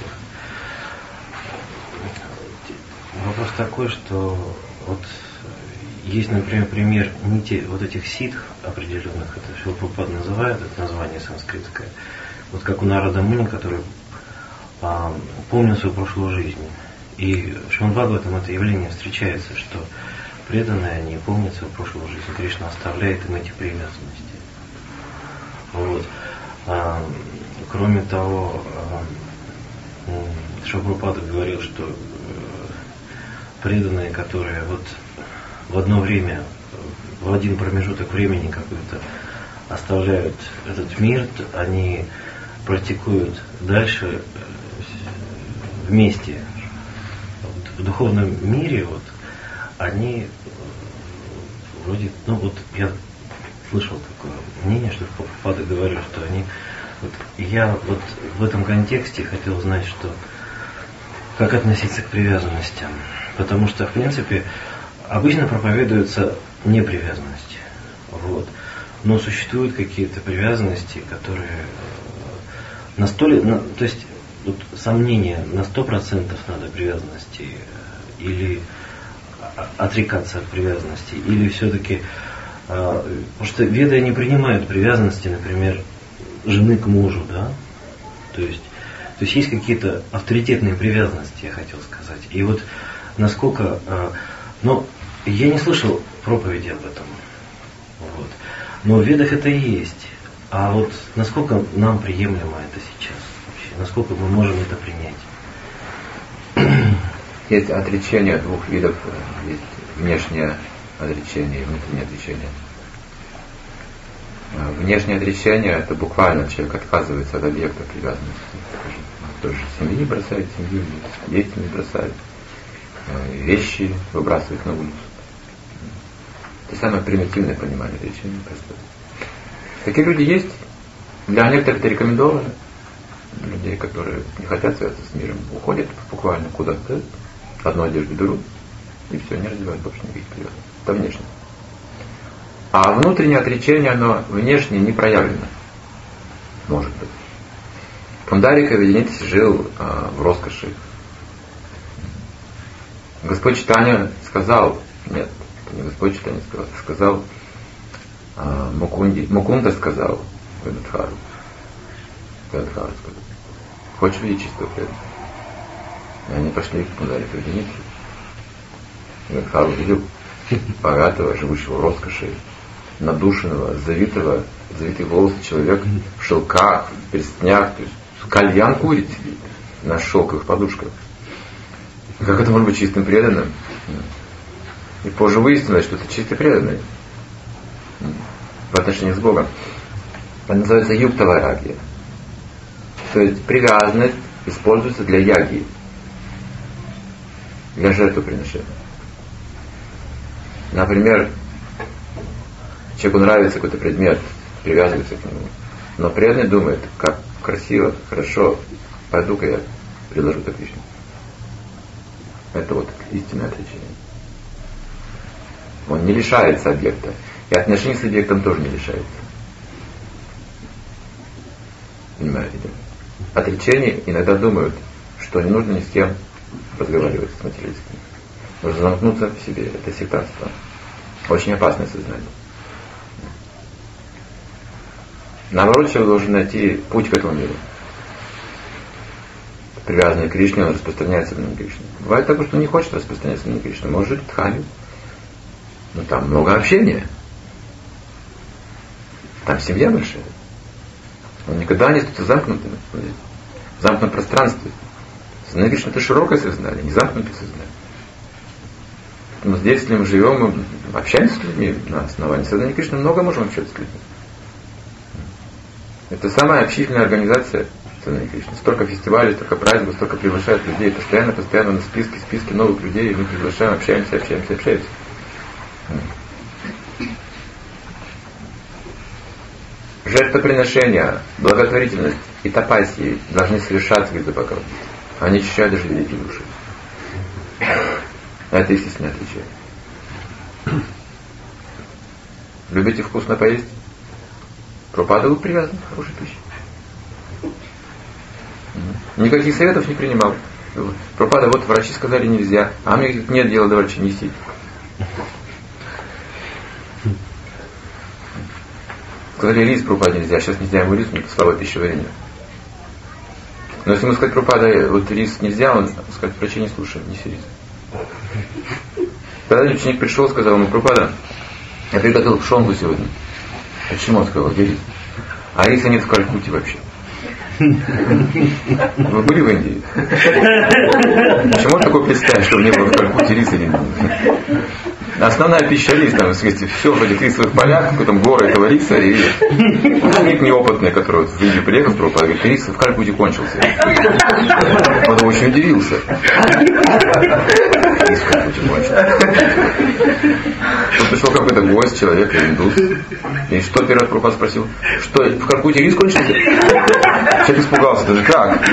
Вопрос такой, что вот есть, например, пример нити вот этих ситх определенных, это Шрила Прабхупада называет, это название санскритское, вот как у Нарада Муни, который помнил свою прошлую жизнь. И в Шримад Бхагаватам это явление встречается, что преданные, они помнят свою прошлую жизнь, Кришна оставляет им эти привязанности. Вот. Кроме того, Шрила Прабхупада говорил, что преданные, которые вот в одно время, в один промежуток времени какой-то оставляют этот мир, они практикуют дальше вместе. В духовном мире вот они вроде, ну вот я слышал такое мнение, что Прабхупада говорил, что они, вот, я вот в этом контексте хотел знать, что как относиться к привязанностям, потому что в принципе обычно проповедуется непривязанность, вот, но существуют какие-то привязанности, которые то есть вот сомнение, на 100% надо привязанности или отрекаться от привязанности, или все-таки, потому что веды не принимают привязанности, например, жены к мужу, да, то есть есть какие-то авторитетные привязанности, я хотел сказать, и вот насколько, но я не слышал проповеди об этом, вот, но в ведах это и есть, а вот насколько нам приемлемо это сейчас? Насколько мы можем это принять? Есть отречение двух видов. Есть внешнее отречение и внутреннее отречение. Внешнее отречение это буквально человек отказывается от объекта привязанности. Тоже семьи бросает семью, деятельность бросает, вещи выбрасывает на улицу. Это самое примитивное понимание отречения. Такие люди есть. Для некоторых это рекомендовано. Людей, которые не хотят связаться с миром, уходят буквально куда-то, одну одежду берут, и все, не развивают больше никаких привязанностей. Это внешне. А внутреннее отречение, оно внешне не проявлено. Может быть. Пундарика Веденитис жил в роскоши. Господь Чайтанья сказал, нет, не Господь Чайтанья сказал, Мукунда сказал Гададхару, сказал: хочешь видеть чистого преданного? И они пошли к Пундари Прабхинитхи. Гададхар увидел богатого, живущего в роскоши, надушенного, завитый волосы человек в шелках, в перстнях, то есть кальян курит на шелковых подушках. Как это может быть чистым преданным? И позже выяснилось, что это чистый преданный в отношении с Богом. Это называется юктаварагия. То есть привязанность используется для яги, для жертвоприношения. Например, человеку нравится какой-то предмет, привязывается к нему. Но преданный думает, как красиво, хорошо, пойду-ка я предложу это Кришне. Это вот истинное отречение. Он не лишается объекта. И отношения с объектом тоже не лишается. Понимаете, да? Отречение иногда думают, что не нужно ни с кем разговаривать с материалистами. Нужно замкнуться в себе. Это сектантство. Очень опасное сознание. Наоборот, человек должен найти путь к этому миру. Привязанный к Кришне, он распространяется на Кришне. Бывает такое, что не хочет распространяться на Кришне. Может жить в дхаме. Но там много общения. Там семья большая. Он никогда не остается замкнутым. В замкнутом пространстве. Сознание Кришны — это широкое сознание, не замкнутое сознание. Но здесь, если мы живем, мы общаемся с людьми на основании сознания Кришны, много можем общаться с людьми. Это самая общительная организация сознания Кришны. Столько фестивалей, столько праздников, столько приглашают людей. Постоянно на списке новых людей. И мы приглашаем, общаемся. Жертвоприношения, благотворительность и тапасии должны совершаться в Бхагавад. Они очищают даже великие души. Это естественно отличие. Любите вкусно поесть? Прабхупада был привязан к хорошей пище. Никаких советов не принимал. Прабхупада, вот врачи сказали нельзя, а мне говорит, нет дела до врача, неси. Сказали, рис Прабхупаде нельзя, сейчас нельзя ему рис, это слабое пищеварение. Но если ему сказать, Прабхупада, вот рис нельзя, он скажет, врачи не слушают, неси рис. Когда ученик пришел, сказал ему, Прабхупада, я приготовил пшенку сегодня. Почему? Он сказал, где рис? А риса нет в Калькутте вообще. Вы были в Индии? Почему такое представить, что не было в Калькутте риса? Основная пища рис, там, все вроде в рисовых полях, какой-то горы этого риса, и ученик неопытный, который вот в Индию приехал, говорит, рис в Калькутте кончился. Он очень удивился. Рис в Калькутте кончился. Тут пришел какой-то гость, человек, индус, и что первый раз Прабхупада спросил, что в Калькутте рис кончился? Человек испугался, даже как?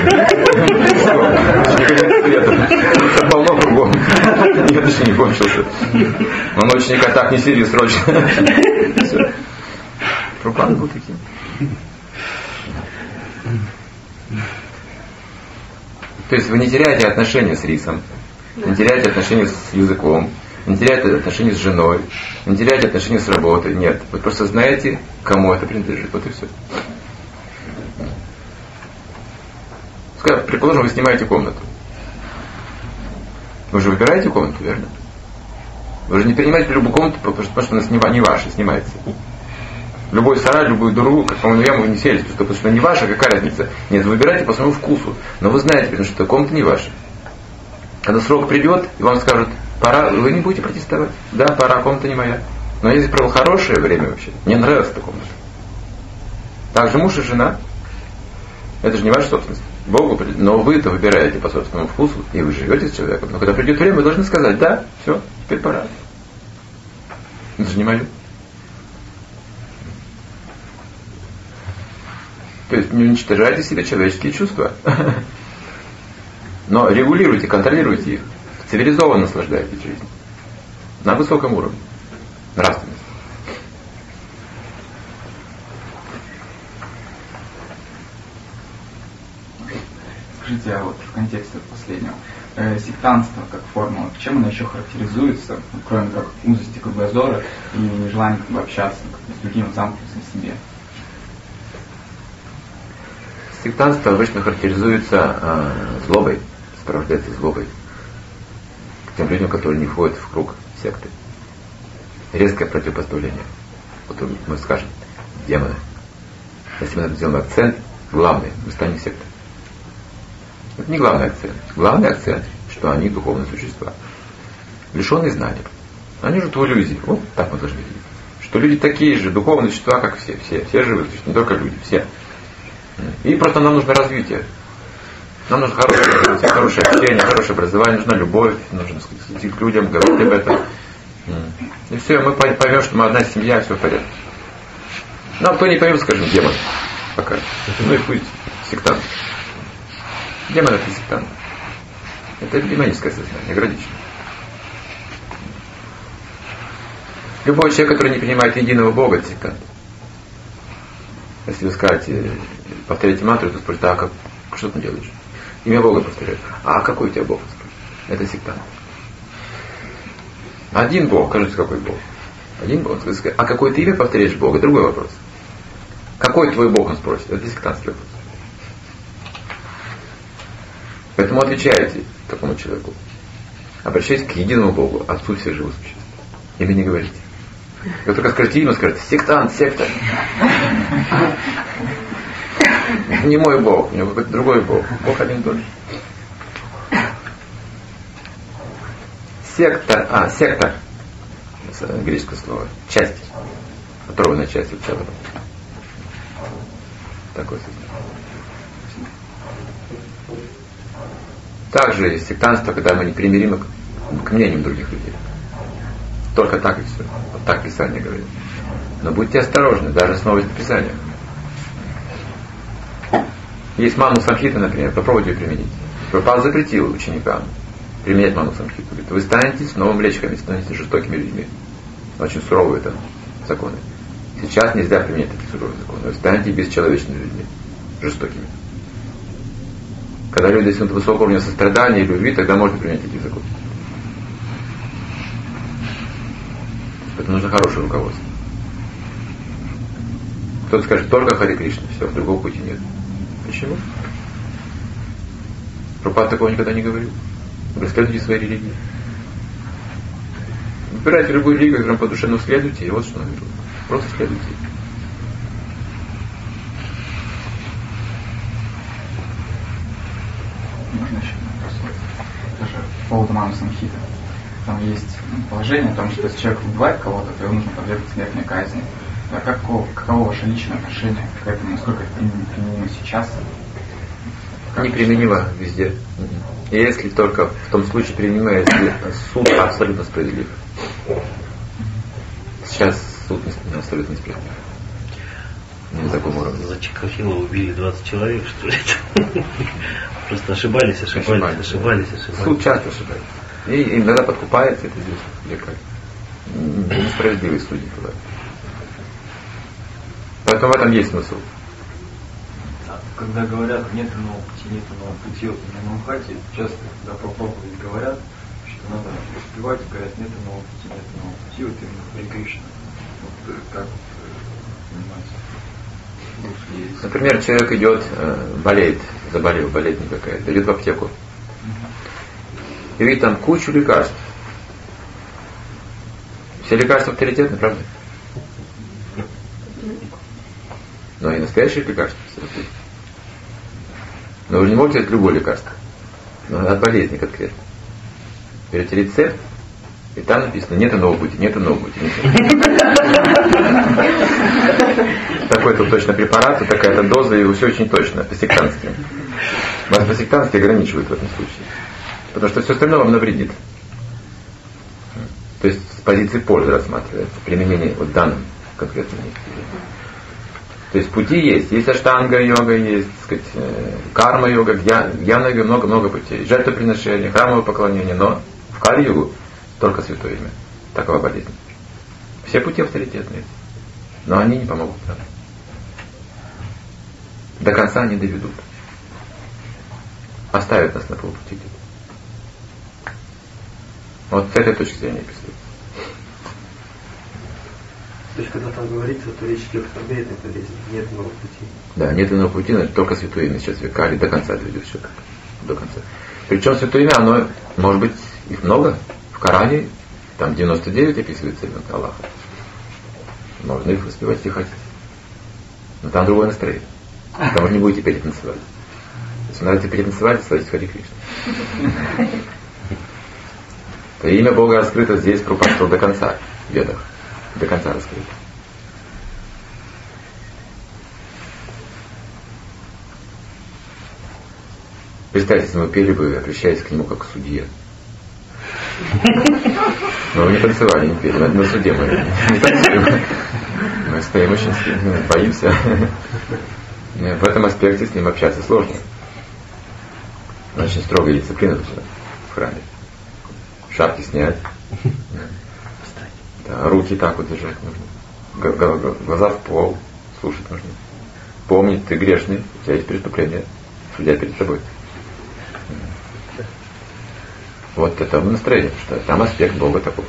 Это полно кругом. Нет, еще не кончился. Он ученика так не сиди срочно. Прабхупада был таким. То есть вы не теряете отношения с рисом, не теряете отношения с языком, не теряете отношения с женой, не теряете отношения с работой. Нет. Вы просто знаете, кому это принадлежит. Вот и все. Предположим, вы снимаете комнату. Вы же выбираете комнату, верно? Вы же не принимаете любую комнату, потому что она не ваша, снимается. Любой сарай, любую дуру, как по-моему, яму вы не селите, потому что она не ваша, какая разница? Нет, вы выбираете по своему вкусу. Но вы знаете, потому что комната не ваша. Когда срок придет, и вам скажут, пора, вы не будете протестовать. Да, пора, комната не моя. Но я здесь провел хорошее время вообще. Мне нравится эта комната. Также муж и жена. Это же не ваша собственность. Богу, но вы-то выбираете по собственному вкусу, и вы живете с человеком. Но когда придет время, вы должны сказать, да, все, теперь пора. Это же не мое. То есть не уничтожайте себе человеческие чувства. Но регулируйте, контролируйте их. Цивилизованно наслаждайтесь жизнью. На высоком уровне. Нравственности. Скажите, а вот в контексте последнего, сектантство как формула, чем оно еще характеризуется, кроме как узости кругозора и нежелания общаться с другим замкнуться в себе. Сектантство обычно характеризуется злобой, сопровождается злобой к тем людям, которые не входят в круг секты. Резкое противопоставление. Вот мы скажем, демоны. Если мы на это сделаем акцент, главный, мы станем сектой. Это не главный акцент. Главный акцент, что они духовные существа. Лишенные знаний. Они живут в иллюзии. Вот так мы должны видеть. Что люди такие же духовные существа, как все. Все живые существа, не только люди, все. И просто нам нужно развитие. Нам нужно хорошее общение, хорошее образование, нужна любовь, нужно идти к людям, говорить об этом. И все, мы поймем, что мы одна семья, все в порядке. Ну, а кто не поймет, скажем, демон. Пока. Ну и пусть сектант. Демон это сектант. Это демоническое сознание, ограничено. Любой человек, который не принимает единого Бога, это сектант. Если вы скажете, повторяйте мантру, то спросите, а что ты делаешь? Имя Бога повторяют. А какой у тебя Бог? Это сектант. Один Бог, скажите, какой Бог? Один Бог. А какое ты имя повторяешь Бога? Другой вопрос. Какой твой Бог, он спросит? Это сектантский вопрос. Поэтому отвечайте такому человеку. Обращайтесь к единому Богу, Отцу всех живых существ. Имя не говорите. Как только скажете имя, скажете, сектант, секта. Не мой Бог, у него какой-то другой Бог. Бог один и тот же. Сектор. Греческое слово. Часть. Оторванная часть от целого. Такое сознание. Также есть сектантство, когда мы непримиримы к мнениям других людей. Только так и все. Вот так Писание говорит. Но будьте осторожны, даже основываясь на Писанию. Есть ману самхита, например, попробуйте ее применить. Прабхупада запретил ученикам применять ману самхиту. Говорит, вы станете снова млечками, станете жестокими людьми. Очень суровые там законы. Сейчас нельзя применять такие суровые законы. Вы станете бесчеловечными людьми, жестокими. Когда люди достигнут высокого уровня сострадания и любви, тогда можно применять такие законы. Это нужно хорошее руководство. Кто-то скажет, только Харе Кришна, все, другого пути нет. Почему? Прабхупада такого никогда не говорил. Вы следуйте своей религии. Выбирайте любую религию, которую по душе, но следуйте, и вот что он говорил. Просто следуйте. Можно еще вопрос? Даже по поводу маны самхиты. Там есть положение о том, что если человек убивает кого-то, то его нужно подвергнуть смертной казни. А каково ваше личное отношение к этому? Насколько это применимо сейчас? Неприменимо везде. И если только в том случае применимо, если суд абсолютно справедлив. Сейчас суд не абсолютно несправедлив. Не на таком уровне. За Чикофила убили 20 человек, что ли? Просто ошибались. Суд часто ошибается. И иногда подкупается, это здесь как несправедливые судьи бывают. Поэтому в этом есть смысл. Когда говорят, нет иного пути, вот на Махате, часто, когда про проповедь говорят, что надо успевать, говорят, нет иного пути, вот именно Харе Кришна. Вот как понимать? Например, человек идет, заболел, болезнь какая-то, идет в аптеку. И видит там кучу лекарств. Все лекарства авторитетны, правда? Но и настоящие лекарства. Но вы не можете взять любое лекарство. Но от болезни конкретно. Берете рецепт, и там написано, нет иного пути. Такой-то точно препарат, такая-то доза, и все очень точно, по-сектантски. Вас по-сектантски ограничивают в этом случае. Потому что все остальное вам навредит. То есть с позиции пользы рассматривается применение вот данным конкретным. То есть пути есть. Есть аштанга-йога, есть, так сказать, карма-йога, гьяна-йога, много путей. Жертвоприношение, храмовое поклонение, но в Кали-йогу только святое имя. Такова болезнь. Все пути авторитетные, но они не помогут нам. До конца не доведут. Оставят нас на полпути. Вот с этой точки зрения писать. То есть, когда там говорится, то речь идет о конкретной болезни, нет иного пути. Да, нет иного пути, но только святое имя сейчас векали, до конца доведет все как. До конца. Причем святое имя, оно, может быть, их много. В Коране там 99 описывается имен Аллаха. Можно их воспевать, если хотите. Но там другое настроение. Там уже не будете петь и танцевать. Если нравится петь и танцевать, славите Хари Кришна. То имя Бога раскрыто здесь, в Рупаштхе, до конца, в Ведах. До конца раскрыто. Представьте, если мы пели бы, обращаясь к нему как к судье. Но мы не танцевали, не пели. На суде мы не танцуем. Мы стоим очень сильно, боимся. В этом аспекте с ним общаться сложно. Очень строгая дисциплина в храме. Шапки снять. Да, руки так вот держать нужно. Глаза в пол. Слушать нужно. Помни, ты грешный, у тебя есть преступление. Судья перед тобой. Вот это настроение, что там аспект Бога такой.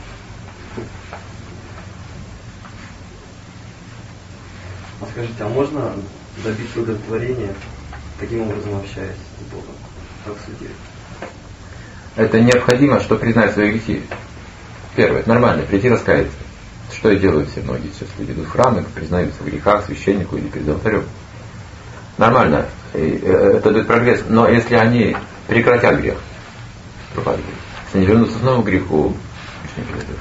Скажите, а можно добиться удовлетворения таким образом, общаясь с Богом, как судьей? Это необходимо, чтобы признать свои грехи. Первое, это нормально, прийти раскаяться. Что и делают все многие сейчас. Люди идут в храмы, признаются в грехах священнику или перед алтарем. Нормально, это дает прогресс. Но если они прекратят грех, если они вернутся снова к греху, не произойдет.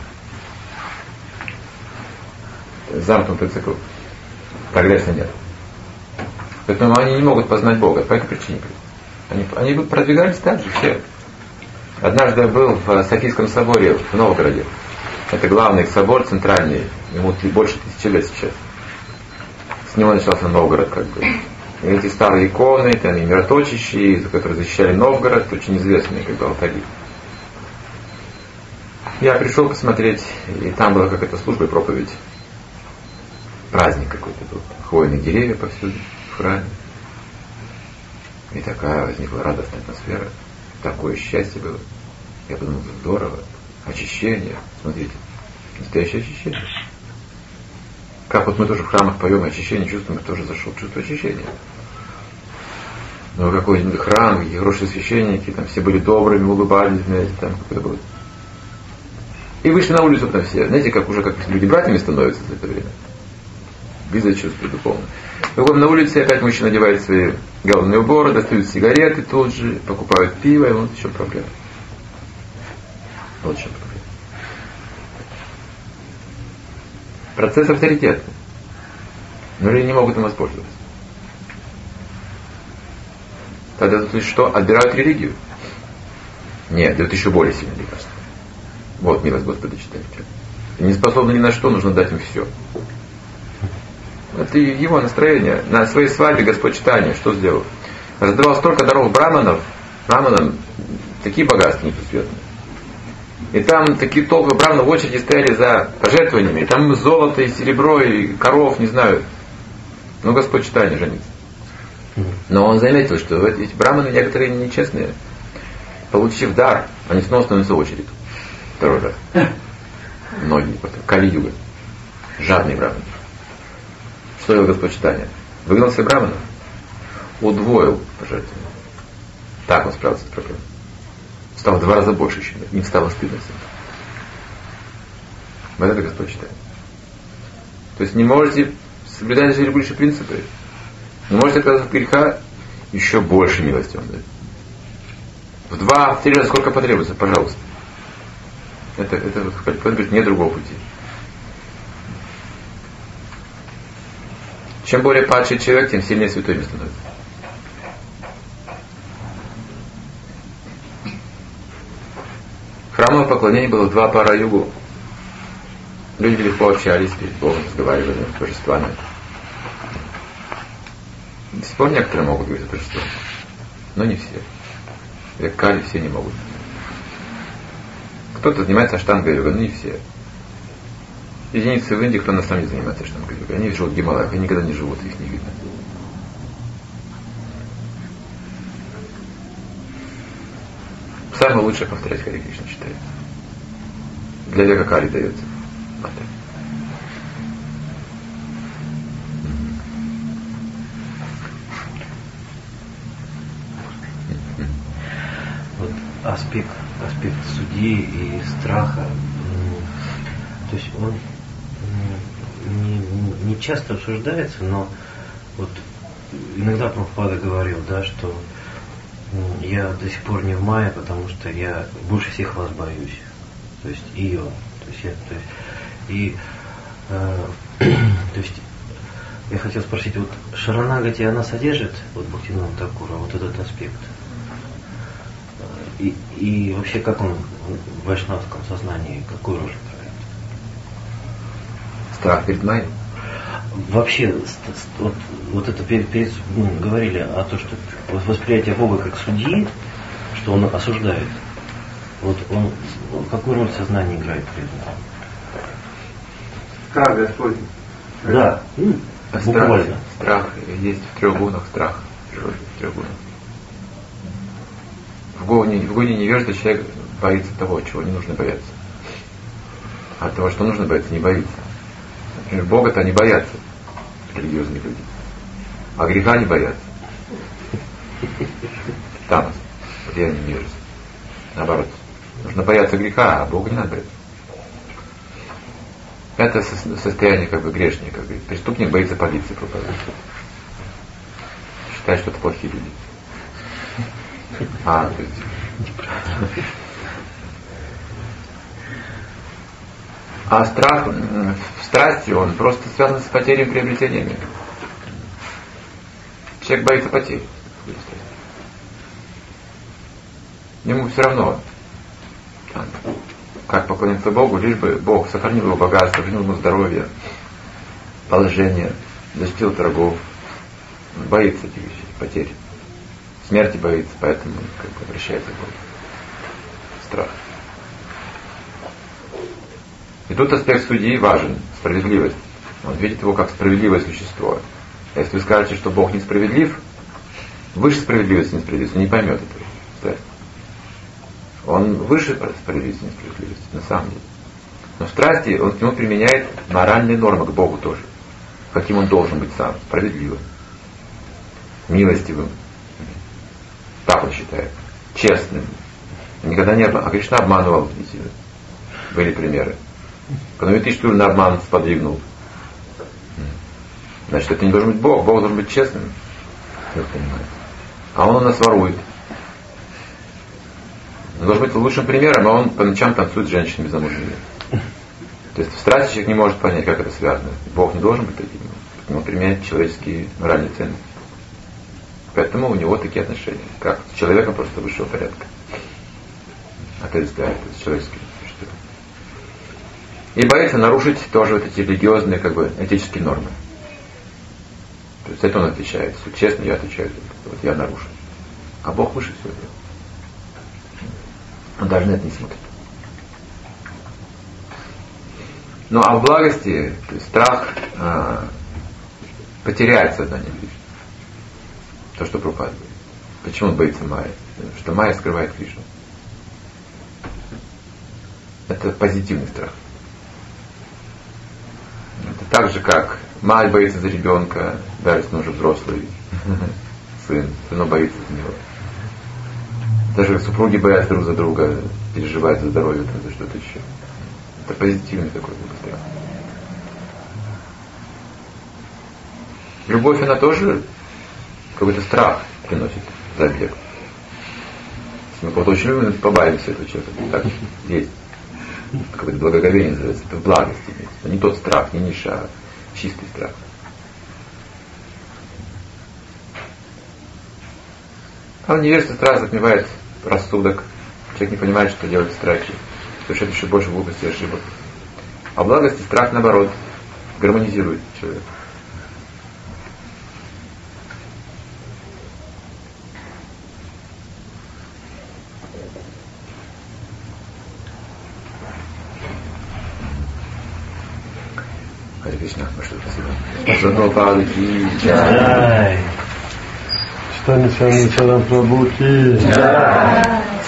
Замкнутый цикл. Прогресса нет. Поэтому они не могут познать Бога. По этой причине. Они продвигались так же все. Однажды был в Софийском соборе в Новгороде. Это главный собор центральный. Ему больше 1000 лет сейчас. С него начался Новгород как бы. И эти старые иконы, там и мироточащие, которые защищали Новгород, очень известные как бы алтари. Я пришел посмотреть, и там была какая-то служба и проповедь. Праздник какой-то был. Хвойные деревья повсюду, в храме. И такая возникла радостная атмосфера. Такое счастье было. Я подумал, здорово. Очищение. Смотрите. Настоящее очищение. Как вот мы тоже в храмах поем очищение, чувствуем, я тоже зашел. Чувство очищения. Ну какой-нибудь храм, какие хорошие священники, там все были добрыми, улыбались, знаете, там какое-то было. И вышли на улицу там все. Знаете, как уже как люди братьями становятся за это время. Близость чувствует духовно. Выходим на улице, опять мужчина надевает свои головные уборы, достают сигареты тут же, покупают пиво, и вот еще проблема. Вот еще проблема. Процесс авторитетный. Но люди не могут им воспользоваться. Тогда тут что? Отбирают религию? Нет, дают еще более сильное лекарство. Вот милость Господа читайте. Не способны ни на что, нужно дать им все. Это его настроение. На своей свадьбе Господь читание что сделал? Раздавал столько даров браманам такие богатства несусветные. И там такие толпы браманов в очереди стояли за пожертвованиями. И там золото, и серебро, и коров, не знаю. Но Господь читание женится. Но он заметил, что эти браманы некоторые нечестные. Получив дар, они снова становятся в очередь. Второй раз. Многие. Кали-юга. Жадные браманы. Что делал Господь читание? Выгнал всех браманов. Удвоил пожертвования. Так он справился с проблемой. Стало в 2 раза больше еще. Им стало стыдно. Вот это Господь читает. То есть не можете соблюдать же лишь принципы. Не можете отказаться от греха, еще больше милости он дает. В 2-3 раза сколько потребуется, пожалуйста. Это говорит, нет другого пути. Чем более падший человек, тем сильнее святой имя становится. Храмовое поклонение было 2 пара югу. Люди легко общались перед Богом, разговаривали с божествами. До сих пор некоторые могут говорить о божестве, но не все. Как Кали все не могут. Кто-то занимается аштанга-йогой, но не все. Единицы в Индии, кто на самом деле занимается аштанга-йогой. Они живут в Гималаях, они никогда не живут, их не видно. Самое лучшее повторять Хари Кришна читает. Для века Кали дается. аспект судьи и страха, то есть он не часто обсуждается, но вот иногда Прабхупада говорил, да, что я до сих пор не в мае, потому что я больше всех вас боюсь. То есть ее. То есть я хотел спросить, вот Шаранагати, она содержит вот Бхактивинода Такура, вот этот аспект? И вообще, как он в вайшнавском сознании, какую роль играет? Страх перед майей? Вообще, вот это говорили о том, что восприятие Бога как судьи, что он осуждает. Вот он какую роль в сознании играет при этом? Страх Господь. Да, буквально. Страх есть в 3 гунах, страх природы в 3 гунах. В гуне невежды человек боится того, чего не нужно бояться. А того, что нужно бояться, не боится. Например, Бога-то не боятся религиозные люди. А греха не боятся. Тамас, влияние невежества. Наоборот. Нужно бояться греха, а Бога не надо бояться. Это состояние как бы грешника. Преступник боится полиции пропадать. Считает, что это плохие люди. То есть... А страх в страсти, он просто связан с потерями, приобретениями. Человек боится потерь. Ему все равно, как поклониться Богу, лишь бы Бог сохранил его богатство, сохранил ему здоровье, положение, защитил врагов. Он боится этих вещей, потерь. Смерти боится, поэтому как бы обращается к Богу. Страх. И тут аспект судьи важен, справедливость. Он видит его как справедливое существо. А если вы скажете, что Бог несправедлив, выше справедливости несправедливости, он не поймет этого. Он выше справедливости несправедливости, на самом деле. Но в страсти он к нему применяет моральные нормы, к Богу тоже. Каким он должен быть сам, справедливым, милостивым. Так он считает. Честным. Никогда не обманывал. А Кришна обманывал, видите, были примеры. Когда Юдхиштхиру на обман сподвигнул. Значит, это не должен быть Бог. Бог должен быть честным. А он у нас ворует. Он должен быть лучшим примером, а он по ночам танцует с женщинами замужними. То есть в страсти человек не может понять, как это связано. Бог не должен быть таким. Он применяет человеческие моральные ценности. Поэтому у него такие отношения. Как с человеком просто высшего порядка. Отождествляет с человеческим. И боится нарушить тоже вот эти религиозные, как бы, этические нормы. То есть это он отвечает. Если честно, я отвечаю. Вот я нарушу. А Бог выше всего этого. Он даже на это не смотрит. Ну а в благости, то есть страх потеряет сознание Кришны. То, что Прабхупада говорит. Почему он боится Майи? Потому что Майя скрывает Кришну. Это позитивный страх. Это так же, как мать боится за ребенка, даже если он уже взрослый сын, все равно боится за него. Даже супруги боятся друг за друга, переживают за здоровье, за что-то еще. Это позитивный такой страх. Любовь, она тоже какой-то страх приносит за объект. Если мы кого-то очень любим, побаиваемся этого человека. Так есть. Какое-то благоговение называется. Это в благости. Это не тот страх, не ниша, а чистый страх. А в невежестве страх затмевает рассудок. Человек не понимает, что делать в страхе. Совершает еще больше глупостей и ошибок. А в благости страх, наоборот, гармонизирует человека. Харе Кришна, большое спасибо. Прабхупада ки джай. Читание Шри Чаран Прабху ки джай.